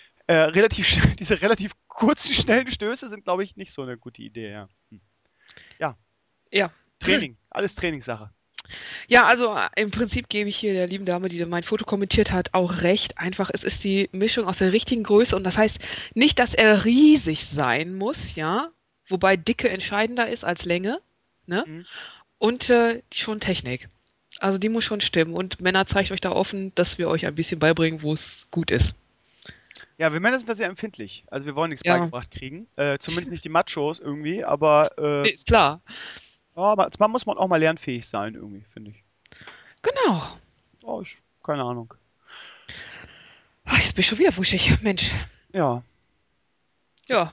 relativ kurzen, schnellen Stöße sind, glaube ich, nicht so eine gute Idee, ja. Ja. Training, alles Trainingssache. Ja, also im Prinzip gebe ich hier der lieben Dame, die mein Foto kommentiert hat, auch recht. Einfach, es ist die Mischung aus der richtigen Größe und das heißt nicht, dass er riesig sein muss, ja, wobei Dicke entscheidender ist als Länge, ne? Mhm. Und schon Technik. Also die muss schon stimmen und Männer, zeigt euch da offen, dass wir euch ein bisschen beibringen, wo es gut ist. Ja, wir Männer sind da sehr empfindlich. Also wir wollen nichts beigebracht kriegen. Zumindest nicht die Machos irgendwie, aber Nee, ist klar. ja, aber man muss auch mal lernfähig sein irgendwie, finde ich. Genau. Oh, keine Ahnung. Ach, jetzt bin ich schon wieder wuschig, Mensch. Ja. Ja,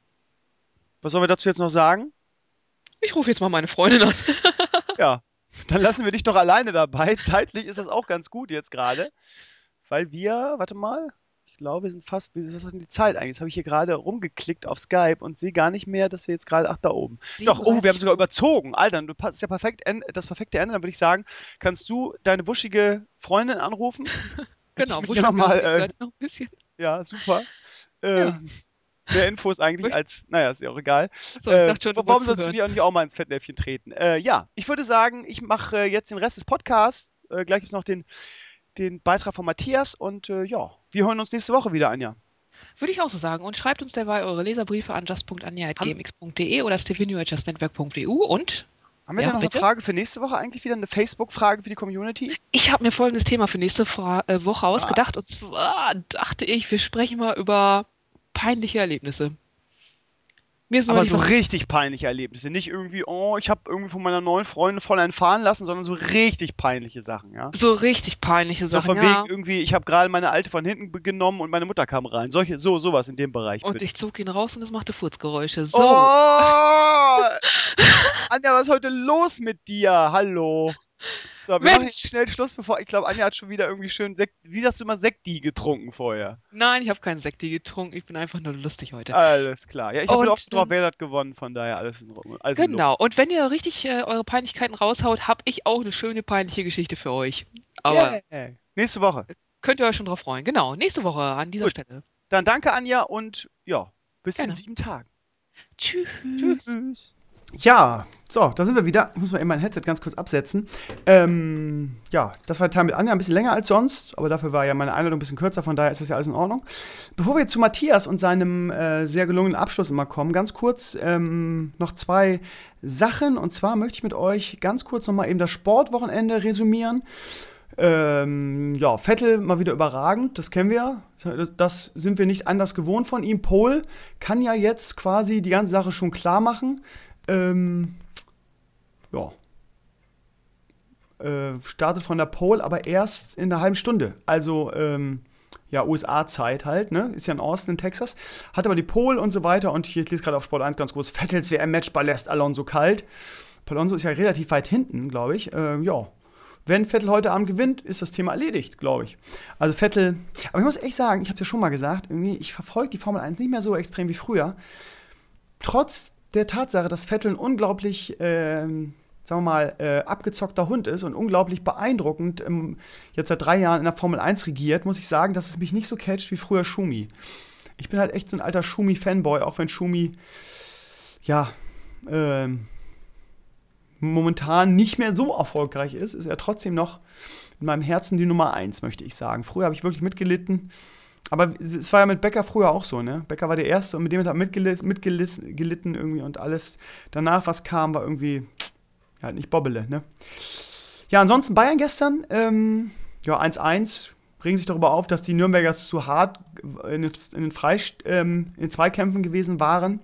Was sollen wir dazu jetzt noch sagen? ich rufe jetzt mal meine Freundin an. Ja, dann lassen wir dich doch alleine dabei. Zeitlich ist das auch ganz gut jetzt gerade. Weil warte mal, ich glaube, wir sind fast, was ist denn die Zeit eigentlich? Jetzt habe ich hier gerade rumgeklickt auf Skype und sehe gar nicht mehr, dass wir jetzt gerade, da oben. Doch, wir haben sogar überzogen. Alter, das ist ja perfekt, das perfekte Ende. Dann würde ich sagen, kannst du deine wuschige Freundin anrufen? Genau, wuschig noch mal, noch ein bisschen. Ja, super. Ja. Mehr Infos eigentlich als, naja, ist ja auch egal. Achso, ich dachte schon, warum sollst du dir auch mal ins Fettnäpfchen treten? Ja, ich würde sagen, ich mache jetzt den Rest des Podcasts. Gleich gibt es noch den Beitrag von Matthias und ja, wir hören uns nächste Woche wieder, Anja. Würde ich auch so sagen. Und schreibt uns dabei eure Leserbriefe an just.anja@gmx.de oder stevenio@justnetwork.eu und haben wir da noch eine Frage für nächste Woche eigentlich wieder? Eine Facebook-Frage für die Community? Ich habe mir folgendes Thema für nächste Woche ausgedacht. Und zwar dachte ich, wir sprechen mal über peinliche Erlebnisse. Mir ist aber so richtig peinliche Erlebnisse. Nicht irgendwie, oh, ich habe irgendwie von meiner neuen Freundin voll einen fahren lassen, sondern so richtig peinliche Sachen, ja? So richtig peinliche Sachen, so von wegen irgendwie, ich habe gerade meine Alte von hinten genommen und meine Mutter kam rein. Sowas in dem Bereich. Und bitte. ich zog ihn raus und es machte Furzgeräusche. So. Oh! Anja, was ist heute los mit dir? Hallo. So, wir machen jetzt schnell Schluss, ich glaube, Anja hat schon wieder irgendwie schön wie sagst du immer, Sekti getrunken vorher? Nein, ich habe keinen Sekti getrunken, ich bin einfach nur lustig heute. Alles klar. Ja, ich habe auch drauf, wer hat gewonnen, von daher alles in Ordnung. Genau, und wenn ihr richtig eure Peinlichkeiten raushaut, habe ich auch eine schöne peinliche Geschichte für euch. Aber nächste Woche. Könnt ihr euch schon drauf freuen. Genau, nächste Woche an dieser Stelle. Dann danke, Anja, und ja, bis in 7 Tagen. Tschüss. Ja, so, da sind wir wieder. Ich muss mal eben mein Headset ganz kurz absetzen. Ja, das war der Teil mit Anja, ein bisschen länger als sonst, aber dafür war ja meine Einladung ein bisschen kürzer, von daher ist das ja alles in Ordnung. Bevor wir jetzt zu Matthias und seinem sehr gelungenen Abschluss immer kommen, ganz kurz noch 2 Sachen. Und zwar möchte ich mit euch ganz kurz nochmal eben das Sportwochenende resümieren. Ja, Vettel mal wieder überragend, das kennen wir. Das sind wir nicht anders gewohnt von ihm. Pole kann ja jetzt quasi die ganze Sache schon klar machen. Ja. Startet von der Pole, aber erst in einer halben Stunde. Also, ja, USA-Zeit halt, ne? Ist ja in Austin, in Texas. Hat aber die Pole und so weiter. Und hier, ich lese gerade auf Sport 1 ganz groß: Vettels WM-Matchball lässt Alonso kalt. Alonso ist ja relativ weit hinten, glaube ich. Ja. Wenn Vettel heute Abend gewinnt, ist das Thema erledigt, glaube ich. Also Vettel, aber ich muss echt sagen, ich habe es ja schon mal gesagt, irgendwie, ich verfolge die Formel 1 nicht mehr so extrem wie früher. Trotz der Tatsache, dass Vettel ein unglaublich, sagen wir mal, abgezockter Hund ist und unglaublich beeindruckend jetzt seit 3 Jahren in der Formel 1 regiert, muss ich sagen, dass es mich nicht so catcht wie früher Schumi. Ich bin halt echt so ein alter Schumi-Fanboy, auch wenn Schumi, ja, momentan nicht mehr so erfolgreich ist er trotzdem noch in meinem Herzen die Nummer 1, möchte ich sagen. Früher habe ich wirklich mitgelitten. Aber es war ja mit Becker früher auch so, ne? Becker war der Erste und mit dem hat er mitgelitten irgendwie und alles danach, was kam, war irgendwie, ja, halt nicht Bobbele, ne? Ja, ansonsten Bayern gestern, 1-1, regen sich darüber auf, dass die Nürnberger zu hart in den Zweikämpfen gewesen waren.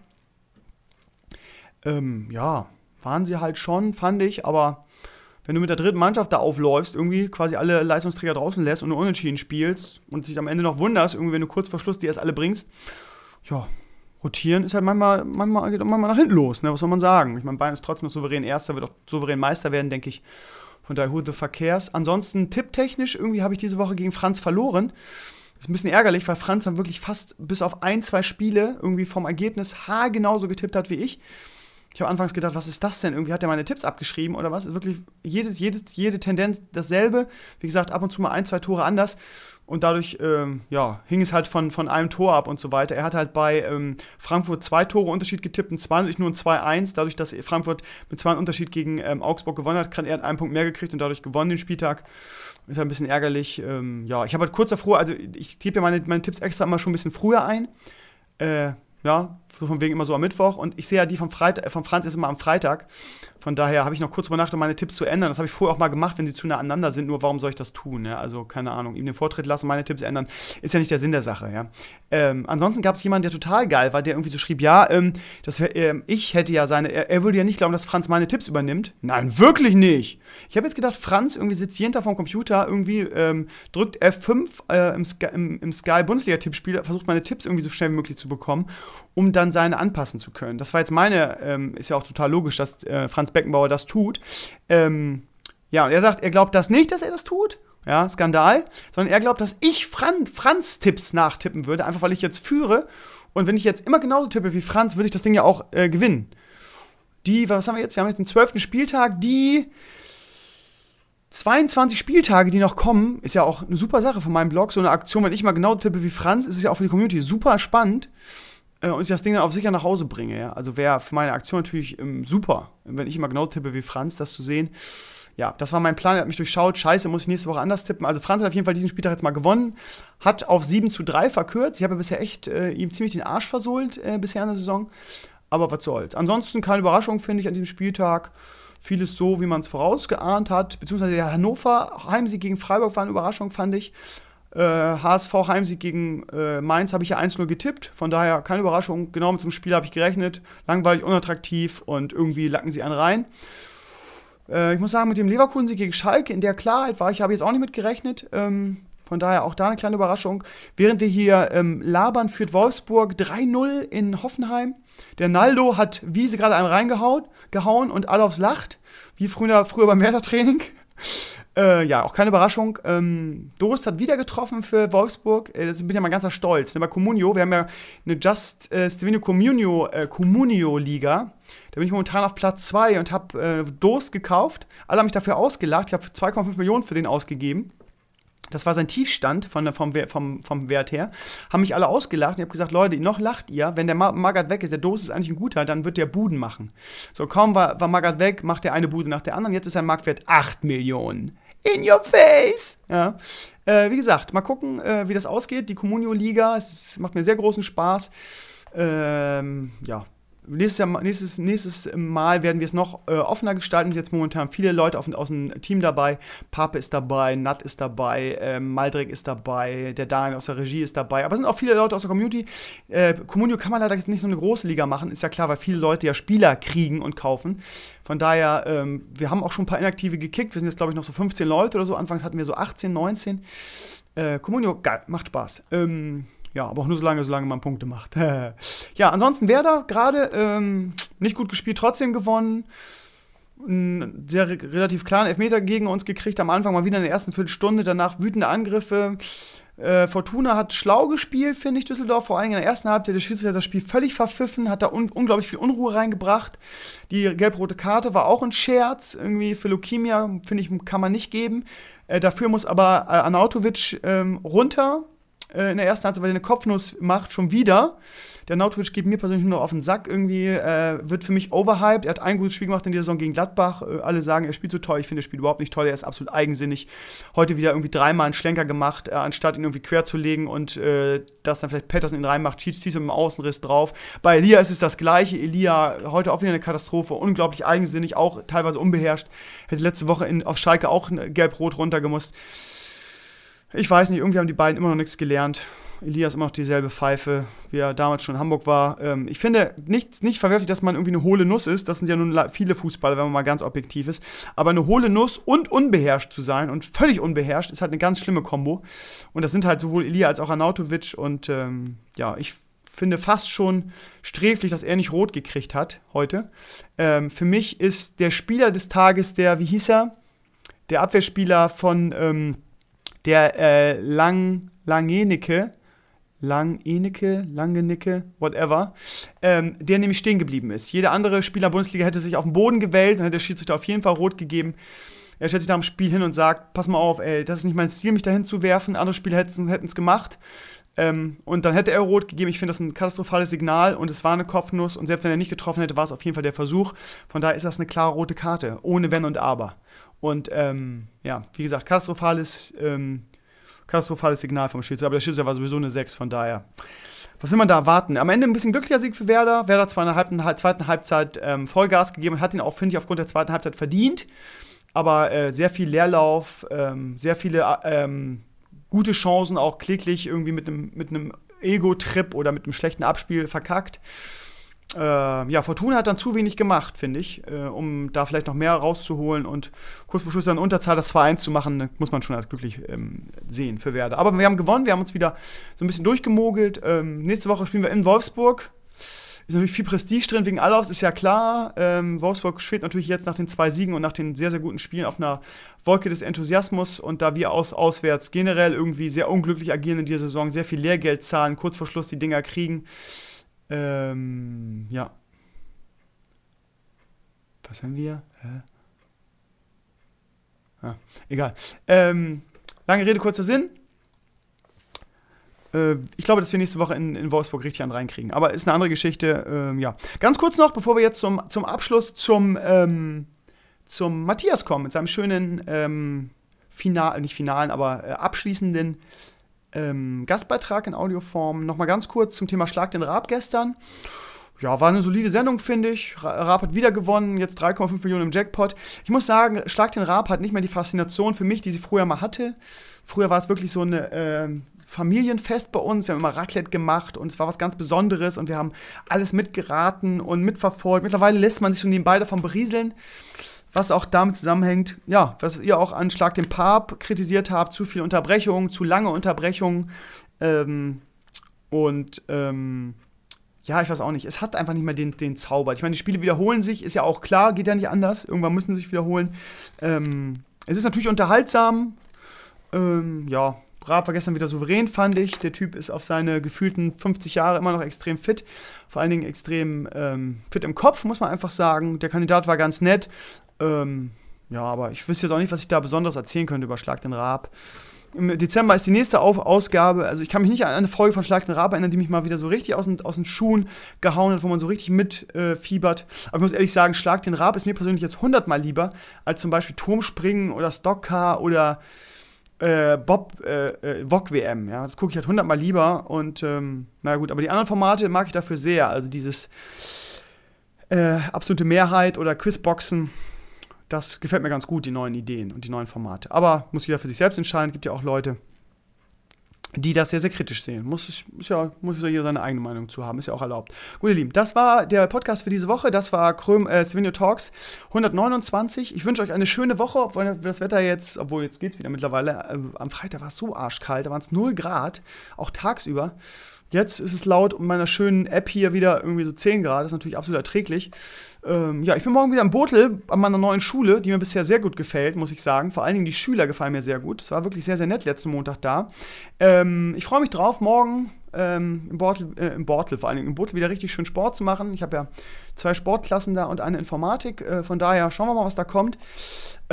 Waren sie halt schon, fand ich, aber wenn du mit der dritten Mannschaft da aufläufst, irgendwie quasi alle Leistungsträger draußen lässt und nur unentschieden spielst und dich am Ende noch wunderst, irgendwie, wenn du kurz vor Schluss die erst alle bringst, ja, rotieren ist halt manchmal geht auch manchmal nach hinten los, ne? Was soll man sagen? Ich meine, Bayern ist trotzdem noch souverän Erster, wird auch souverän Meister werden, denke ich. Von daher, who the fuck cares? Ansonsten, tipptechnisch, irgendwie habe ich diese Woche gegen Franz verloren. Ist ein bisschen ärgerlich, weil Franz dann wirklich fast bis auf 1-2 Spiele irgendwie vom Ergebnis haargenauso getippt hat wie ich. Ich habe anfangs gedacht, was ist das denn? Irgendwie hat er meine Tipps abgeschrieben oder was? Ist wirklich jede Tendenz dasselbe. Wie gesagt, ab und zu mal 1-2 Tore anders. Und dadurch hing es halt von einem Tor ab und so weiter. Er hat halt bei Frankfurt 2 Tore Unterschied getippt, in 20 nur ein 2-1. Dadurch, dass Frankfurt mit 2 Unterschied gegen Augsburg gewonnen hat, er hat einen Punkt mehr gekriegt und dadurch gewonnen den Spieltag. Ist halt ein bisschen ärgerlich. Ich habe halt kurz davor, also ich tippe ja meine Tipps extra immer schon ein bisschen früher ein. So von wegen immer so am Mittwoch. Und ich sehe ja die vom Franz ist immer am Freitag. Von daher habe ich noch kurz drüber nachgedacht, meine Tipps zu ändern. Das habe ich vorher auch mal gemacht, wenn sie zu nah aneinander sind. Nur warum soll ich das tun? Ja? Also, keine Ahnung, ihm den Vortritt lassen, meine Tipps ändern. Ist ja nicht der Sinn der Sache. Ja? Ansonsten gab es jemanden, der total geil war, der irgendwie so schrieb, ich hätte ja er würde ja nicht glauben, dass Franz meine Tipps übernimmt. Nein, wirklich nicht. Ich habe jetzt gedacht, Franz irgendwie sitzt jeden Tag vorm Computer, irgendwie drückt F5 im Sky-Bundesliga-Tippspiel, versucht meine Tipps irgendwie so schnell wie möglich zu bekommen, um dann seine anpassen zu können. Das war jetzt ist ja auch total logisch, dass Franz Beckenbauer das tut. Und er sagt, er glaubt das nicht, dass er das tut. Ja, Skandal. Sondern er glaubt, dass ich Franz Tipps nachtippen würde, einfach weil ich jetzt führe. Und wenn ich jetzt immer genauso tippe wie Franz, würde ich das Ding ja auch gewinnen. Was haben wir jetzt? Wir haben jetzt den 12. Spieltag. Die 22 Spieltage, die noch kommen, ist ja auch eine super Sache von meinem Blog. So eine Aktion, wenn ich mal genau tippe wie Franz, ist es ja auch für die Community super spannend. Und ich das Ding dann auf sicher nach Hause bringe. Ja? Also wäre für meine Aktion natürlich super, wenn ich immer genau tippe wie Franz, das zu sehen. Ja, das war mein Plan, er hat mich durchschaut. Scheiße, muss ich nächste Woche anders tippen. Also Franz hat auf jeden Fall diesen Spieltag jetzt mal gewonnen, hat auf 7-3 verkürzt. Ich habe ja bisher echt ihm ziemlich den Arsch versohlt bisher in der Saison. Aber was soll's. Ansonsten keine Überraschung, finde ich, an diesem Spieltag. Vieles so, wie man es vorausgeahnt hat. Beziehungsweise der Hannover Heimsieg gegen Freiburg war eine Überraschung, fand ich. HSV Heimsieg gegen Mainz habe ich ja 1-0 getippt. Von daher keine Überraschung. Genau mit so einem Spiel habe ich gerechnet. Langweilig, unattraktiv und irgendwie lacken sie einen rein. Ich muss sagen, mit dem Leverkusen-Sieg gegen Schalke in der Klarheit habe ich jetzt auch nicht mit gerechnet. Von daher auch da eine kleine Überraschung. Während wir hier labern, führt Wolfsburg 3-0 in Hoffenheim. Der Naldo hat Wiese gerade einen reingehauen und alle aufs Lacht. Wie früher beim Werder-Training. Auch keine Überraschung. Doris hat wieder getroffen für Wolfsburg. Das bin ich ja mal ganz stolz. Bei Comunio, wir haben ja eine Just Stevenio Comunio-Liga. Da bin ich momentan auf Platz 2 und habe Doris gekauft. Alle haben mich dafür ausgelacht. Ich habe 2,5 Millionen für den ausgegeben. Das war sein Tiefstand vom Wert her. Haben mich alle ausgelacht. Und ich habe gesagt, Leute, noch lacht ihr. Wenn der Magath weg ist, der Doris ist eigentlich ein guter, dann wird der Buden machen. So, kaum war Magath weg, macht der eine Bude nach der anderen. Jetzt ist sein Marktwert 8 Millionen. In your face! Ja. Wie gesagt, mal gucken, wie das ausgeht. Die Comunio-Liga, es macht mir sehr großen Spaß. Nächstes Mal werden wir es noch offener gestalten. Es sind jetzt momentan viele Leute aus dem Team dabei. Pape ist dabei, Nat ist dabei, Maldrik ist dabei, der Daniel aus der Regie ist dabei. Aber es sind auch viele Leute aus der Community. Comunio kann man leider jetzt nicht so eine große Liga machen. Ist ja klar, weil viele Leute ja Spieler kriegen und kaufen. Von daher, wir haben auch schon ein paar Inaktive gekickt. Wir sind jetzt, glaube ich, noch so 15 Leute oder so. Anfangs hatten wir so 18, 19. Comunio, geil, macht Spaß. Aber auch nur solange man Punkte macht. Ja, ansonsten Werder gerade nicht gut gespielt, trotzdem gewonnen. Einen sehr relativ klaren Elfmeter gegen uns gekriegt. Am Anfang mal wieder in der ersten Viertelstunde. Danach wütende Angriffe. Fortuna hat schlau gespielt, finde ich, Düsseldorf. Vor allem in der ersten Halbzeit. Der Schiedsrichter hat das Spiel völlig verpfiffen. Hat da unglaublich viel Unruhe reingebracht. Die gelb-rote Karte war auch ein Scherz. Irgendwie für Lukemia, finde ich, kann man nicht geben. Dafür muss aber Arnautovic runter. in der ersten Halbzeit, weil er eine Kopfnuss macht, schon wieder. Der Nautovic geht mir persönlich nur noch auf den Sack irgendwie, wird für mich overhyped. Er hat ein gutes Spiel gemacht in der Saison gegen Gladbach. Alle sagen, er spielt so toll. Ich finde, er spielt überhaupt nicht toll. Er ist absolut eigensinnig. Heute wieder irgendwie 3-mal einen Schlenker gemacht, anstatt ihn irgendwie quer zu legen und dass dann vielleicht Pettersen ihn reinmacht, schießt mit dem Außenriss drauf. Bei Elia ist es das Gleiche. Elia heute auch wieder eine Katastrophe, unglaublich eigensinnig, auch teilweise unbeherrscht. Hätte letzte Woche auf Schalke auch gelb-rot runtergemusst. Ich weiß nicht, irgendwie haben die beiden immer noch nichts gelernt. Elias immer noch dieselbe Pfeife, wie er damals schon in Hamburg war. Ich finde nicht verwerflich, dass man irgendwie eine hohle Nuss ist. Das sind ja nun viele Fußballer, wenn man mal ganz objektiv ist. Aber eine hohle Nuss und unbeherrscht zu sein und völlig unbeherrscht, ist halt eine ganz schlimme Kombo. Und das sind halt sowohl Elia als auch Arnautovic. Und ich finde fast schon sträflich, dass er nicht rot gekriegt hat heute. Für mich ist der Spieler des Tages der, wie hieß er? Der Abwehrspieler von der Langenicke, whatever, der nämlich stehen geblieben ist. Jeder andere Spieler Bundesliga hätte sich auf den Boden gewählt, dann hätte der Schiedsrichter auf jeden Fall rot gegeben. Er stellt sich nach dem Spiel hin und sagt, pass mal auf, ey, das ist nicht mein Ziel, mich dahin zu werfen. Andere Spieler hätten es gemacht. Und dann hätte er rot gegeben. Ich finde das ein katastrophales Signal und es war eine Kopfnuss. Und selbst wenn er nicht getroffen hätte, war es auf jeden Fall der Versuch. Von daher ist das eine klare rote Karte, ohne Wenn und Aber. Und wie gesagt, katastrophales Signal vom Schiedsrichter, aber der Schiedsrichter war sowieso eine 6, von daher. Was will man da erwarten? Am Ende ein bisschen glücklicher Sieg für Werder. Werder zwar in der zweiten Halbzeit Vollgas gegeben und hat ihn auch, finde ich, aufgrund der zweiten Halbzeit verdient. Aber sehr viel Leerlauf, sehr viele gute Chancen, auch kläglich irgendwie mit einem Ego-Trip oder mit einem schlechten Abspiel verkackt. Fortuna hat dann zu wenig gemacht, finde ich, um da vielleicht noch mehr rauszuholen und kurz vor Schluss dann Unterzahl das 2-1 zu machen, muss man schon als glücklich sehen für Werder. Aber wir haben gewonnen, wir haben uns wieder so ein bisschen durchgemogelt. Nächste Woche spielen wir in Wolfsburg. Ist natürlich viel Prestige drin wegen Allaufs, ist ja klar. Wolfsburg schwebt natürlich jetzt nach den 2 Siegen und nach den sehr, sehr guten Spielen auf einer Wolke des Enthusiasmus. Und da wir auswärts generell irgendwie sehr unglücklich agieren in dieser Saison, sehr viel Lehrgeld zahlen, kurz vor Schluss die Dinger kriegen, was haben wir? Egal. Lange Rede, kurzer Sinn. Ich glaube, dass wir nächste Woche in Wolfsburg richtig einen reinkriegen. Aber ist eine andere Geschichte. Ganz kurz noch, bevor wir jetzt zum Abschluss zum Matthias kommen, mit seinem schönen abschließenden Gastbeitrag in Audioform. Nochmal ganz kurz zum Thema Schlag den Raab gestern. Ja, war eine solide Sendung, finde ich. Raab hat wieder gewonnen, jetzt 3,5 Millionen im Jackpot. Ich muss sagen, Schlag den Raab hat nicht mehr die Faszination für mich, die sie früher mal hatte. Früher war es wirklich so eine Familienfest bei uns. Wir haben immer Raclette gemacht und es war was ganz Besonderes und wir haben alles mitgeraten und mitverfolgt. Mittlerweile lässt man sich so nebenbei davon berieseln, was auch damit zusammenhängt, ja, was ihr auch an Schlag den Paap kritisiert habt, zu viele Unterbrechungen, zu lange Unterbrechungen ich weiß auch nicht, es hat einfach nicht mehr den Zauber. Ich meine, die Spiele wiederholen sich, ist ja auch klar, geht ja nicht anders, irgendwann müssen sie sich wiederholen. Es ist natürlich unterhaltsam, Raab war gestern wieder souverän, fand ich. Der Typ ist auf seine gefühlten 50 Jahre immer noch extrem fit. Vor allen Dingen extrem fit im Kopf, muss man einfach sagen. Der Kandidat war ganz nett. Aber ich wüsste jetzt auch nicht, was ich da Besonderes erzählen könnte über Schlag den Raab. Im Dezember ist die nächste Ausgabe. Also ich kann mich nicht an eine Folge von Schlag den Raab erinnern, die mich mal wieder so richtig aus den Schuhen gehauen hat, wo man so richtig mitfiebert. Aber ich muss ehrlich sagen, Schlag den Raab ist mir persönlich jetzt 100-mal lieber als zum Beispiel Turmspringen oder Stockcar oder VOG-WM, ja, das gucke ich halt 100-mal lieber und aber die anderen Formate mag ich dafür sehr, also dieses absolute Mehrheit oder Quizboxen, das gefällt mir ganz gut, die neuen Ideen und die neuen Formate, aber muss jeder für sich selbst entscheiden, gibt ja auch Leute, die das sehr, sehr kritisch sehen. Muss ja jeder seine eigene Meinung zu haben, ist ja auch erlaubt. Gut, ihr Lieben, das war der Podcast für diese Woche. Das war Svenio Talks 129. Ich wünsche euch eine schöne Woche, obwohl das Wetter jetzt geht's wieder mittlerweile. Am Freitag war es so arschkalt, da waren es 0 Grad, auch tagsüber. Jetzt ist es laut meiner schönen App hier wieder irgendwie so 10 Grad, das ist natürlich absolut erträglich. Ich bin morgen wieder im Botel an meiner neuen Schule, die mir bisher sehr gut gefällt, muss ich sagen. Vor allen Dingen die Schüler gefallen mir sehr gut. Es war wirklich sehr, sehr nett letzten Montag da. Ich freue mich drauf, morgen im Botel wieder richtig schön Sport zu machen. Ich habe ja 2 Sportklassen da und eine Informatik. Von daher schauen wir mal, was da kommt.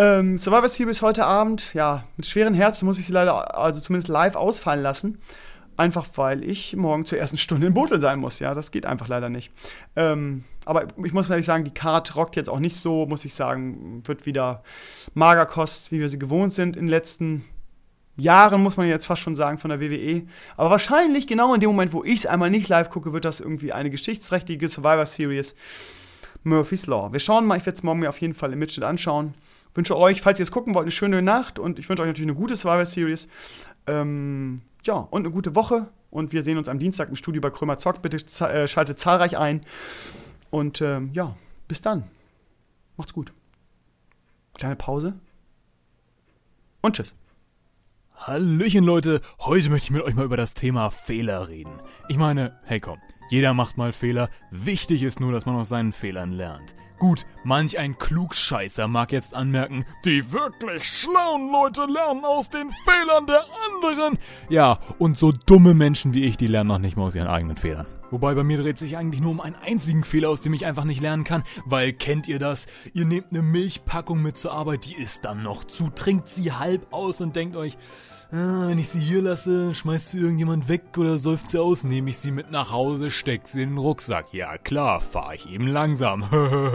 Survivor Series heute Abend, ja, mit schweren Herzen muss ich sie leider, also zumindest live ausfallen lassen. Einfach weil ich morgen zur ersten Stunde in Botel sein muss. Ja, das geht einfach leider nicht. Aber ich muss ehrlich sagen, die Card rockt jetzt auch nicht so, muss ich sagen. Wird wieder Magerkost, wie wir sie gewohnt sind in den letzten Jahren, muss man jetzt fast schon sagen, von der WWE. Aber wahrscheinlich genau in dem Moment, wo ich es einmal nicht live gucke, wird das irgendwie eine geschichtsträchtige Survivor Series. Murphy's Law. Wir schauen mal, ich werde es morgen mir auf jeden Fall im Mitschnitt anschauen. Wünsche euch, falls ihr es gucken wollt, eine schöne Nacht und ich wünsche euch natürlich eine gute Survivor Series. Ja, und eine gute Woche. Und wir sehen uns am Dienstag im Studio bei Krömer Zockt. Bitte schaltet zahlreich ein. Und ja, bis dann. Macht's gut. Kleine Pause. Und tschüss. Hallöchen Leute, heute möchte ich mit euch mal über das Thema Fehler reden. Ich meine, hey komm, jeder macht mal Fehler. Wichtig ist nur, dass man aus seinen Fehlern lernt. Gut, manch ein Klugscheißer mag jetzt anmerken, die wirklich schlauen Leute lernen aus den Fehlern der anderen. Ja, und so dumme Menschen wie ich, die lernen noch nicht mal aus ihren eigenen Fehlern. Wobei bei mir dreht sich eigentlich nur um einen einzigen Fehler, aus dem ich einfach nicht lernen kann, weil kennt ihr das? Ihr nehmt eine Milchpackung mit zur Arbeit, die ist dann noch zu, trinkt sie halb aus und denkt euch, wenn ich sie hier lasse, schmeißt sie irgendjemand weg oder säuft sie aus, nehme ich sie mit nach Hause, steck sie in den Rucksack. Ja klar, fahre ich eben langsam.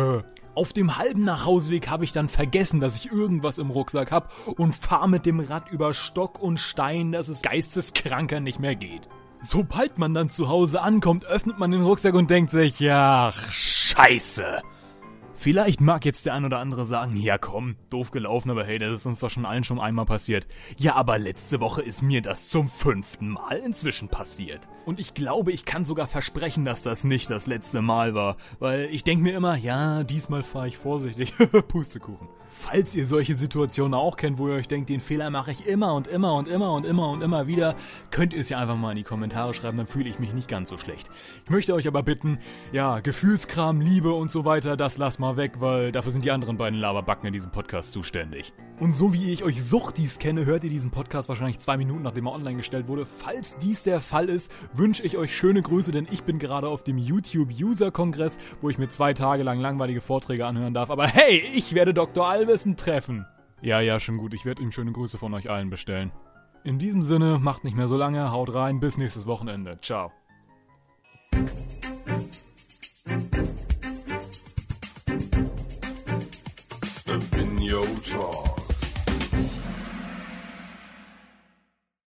Auf dem halben Nachhauseweg habe ich dann vergessen, dass ich irgendwas im Rucksack habe und fahre mit dem Rad über Stock und Stein, dass es geisteskranker nicht mehr geht. Sobald man dann zu Hause ankommt, öffnet man den Rucksack und denkt sich, ja, scheiße. Vielleicht mag jetzt der ein oder andere sagen, ja komm, doof gelaufen, aber hey, das ist uns doch schon allen schon einmal passiert. Ja, aber letzte Woche ist mir das zum 5. Mal inzwischen passiert. Und ich glaube, ich kann sogar versprechen, dass das nicht das letzte Mal war. Weil ich denke mir immer, ja, diesmal fahre ich vorsichtig. Pustekuchen. Falls ihr solche Situationen auch kennt, wo ihr euch denkt, den Fehler mache ich immer und immer und immer und immer und immer wieder, könnt ihr es ja einfach mal in die Kommentare schreiben, dann fühle ich mich nicht ganz so schlecht. Ich möchte euch aber bitten, ja, Gefühlskram, Liebe und so weiter, das lasst mal weg, weil dafür sind die anderen beiden Laberbacken in diesem Podcast zuständig. Und so wie ich euch Suchtis kenne, hört ihr diesen Podcast wahrscheinlich 2 Minuten, nachdem er online gestellt wurde. Falls dies der Fall ist, wünsche ich euch schöne Grüße, denn ich bin gerade auf dem YouTube-User-Kongress, wo ich mir 2 Tage lang langweilige Vorträge anhören darf. Aber hey, ich werde Dr. Alvesen treffen. Ja, schon gut, ich werde ihm schöne Grüße von euch allen bestellen. In diesem Sinne, macht nicht mehr so lange, haut rein, bis nächstes Wochenende. Ciao. Step in your truck.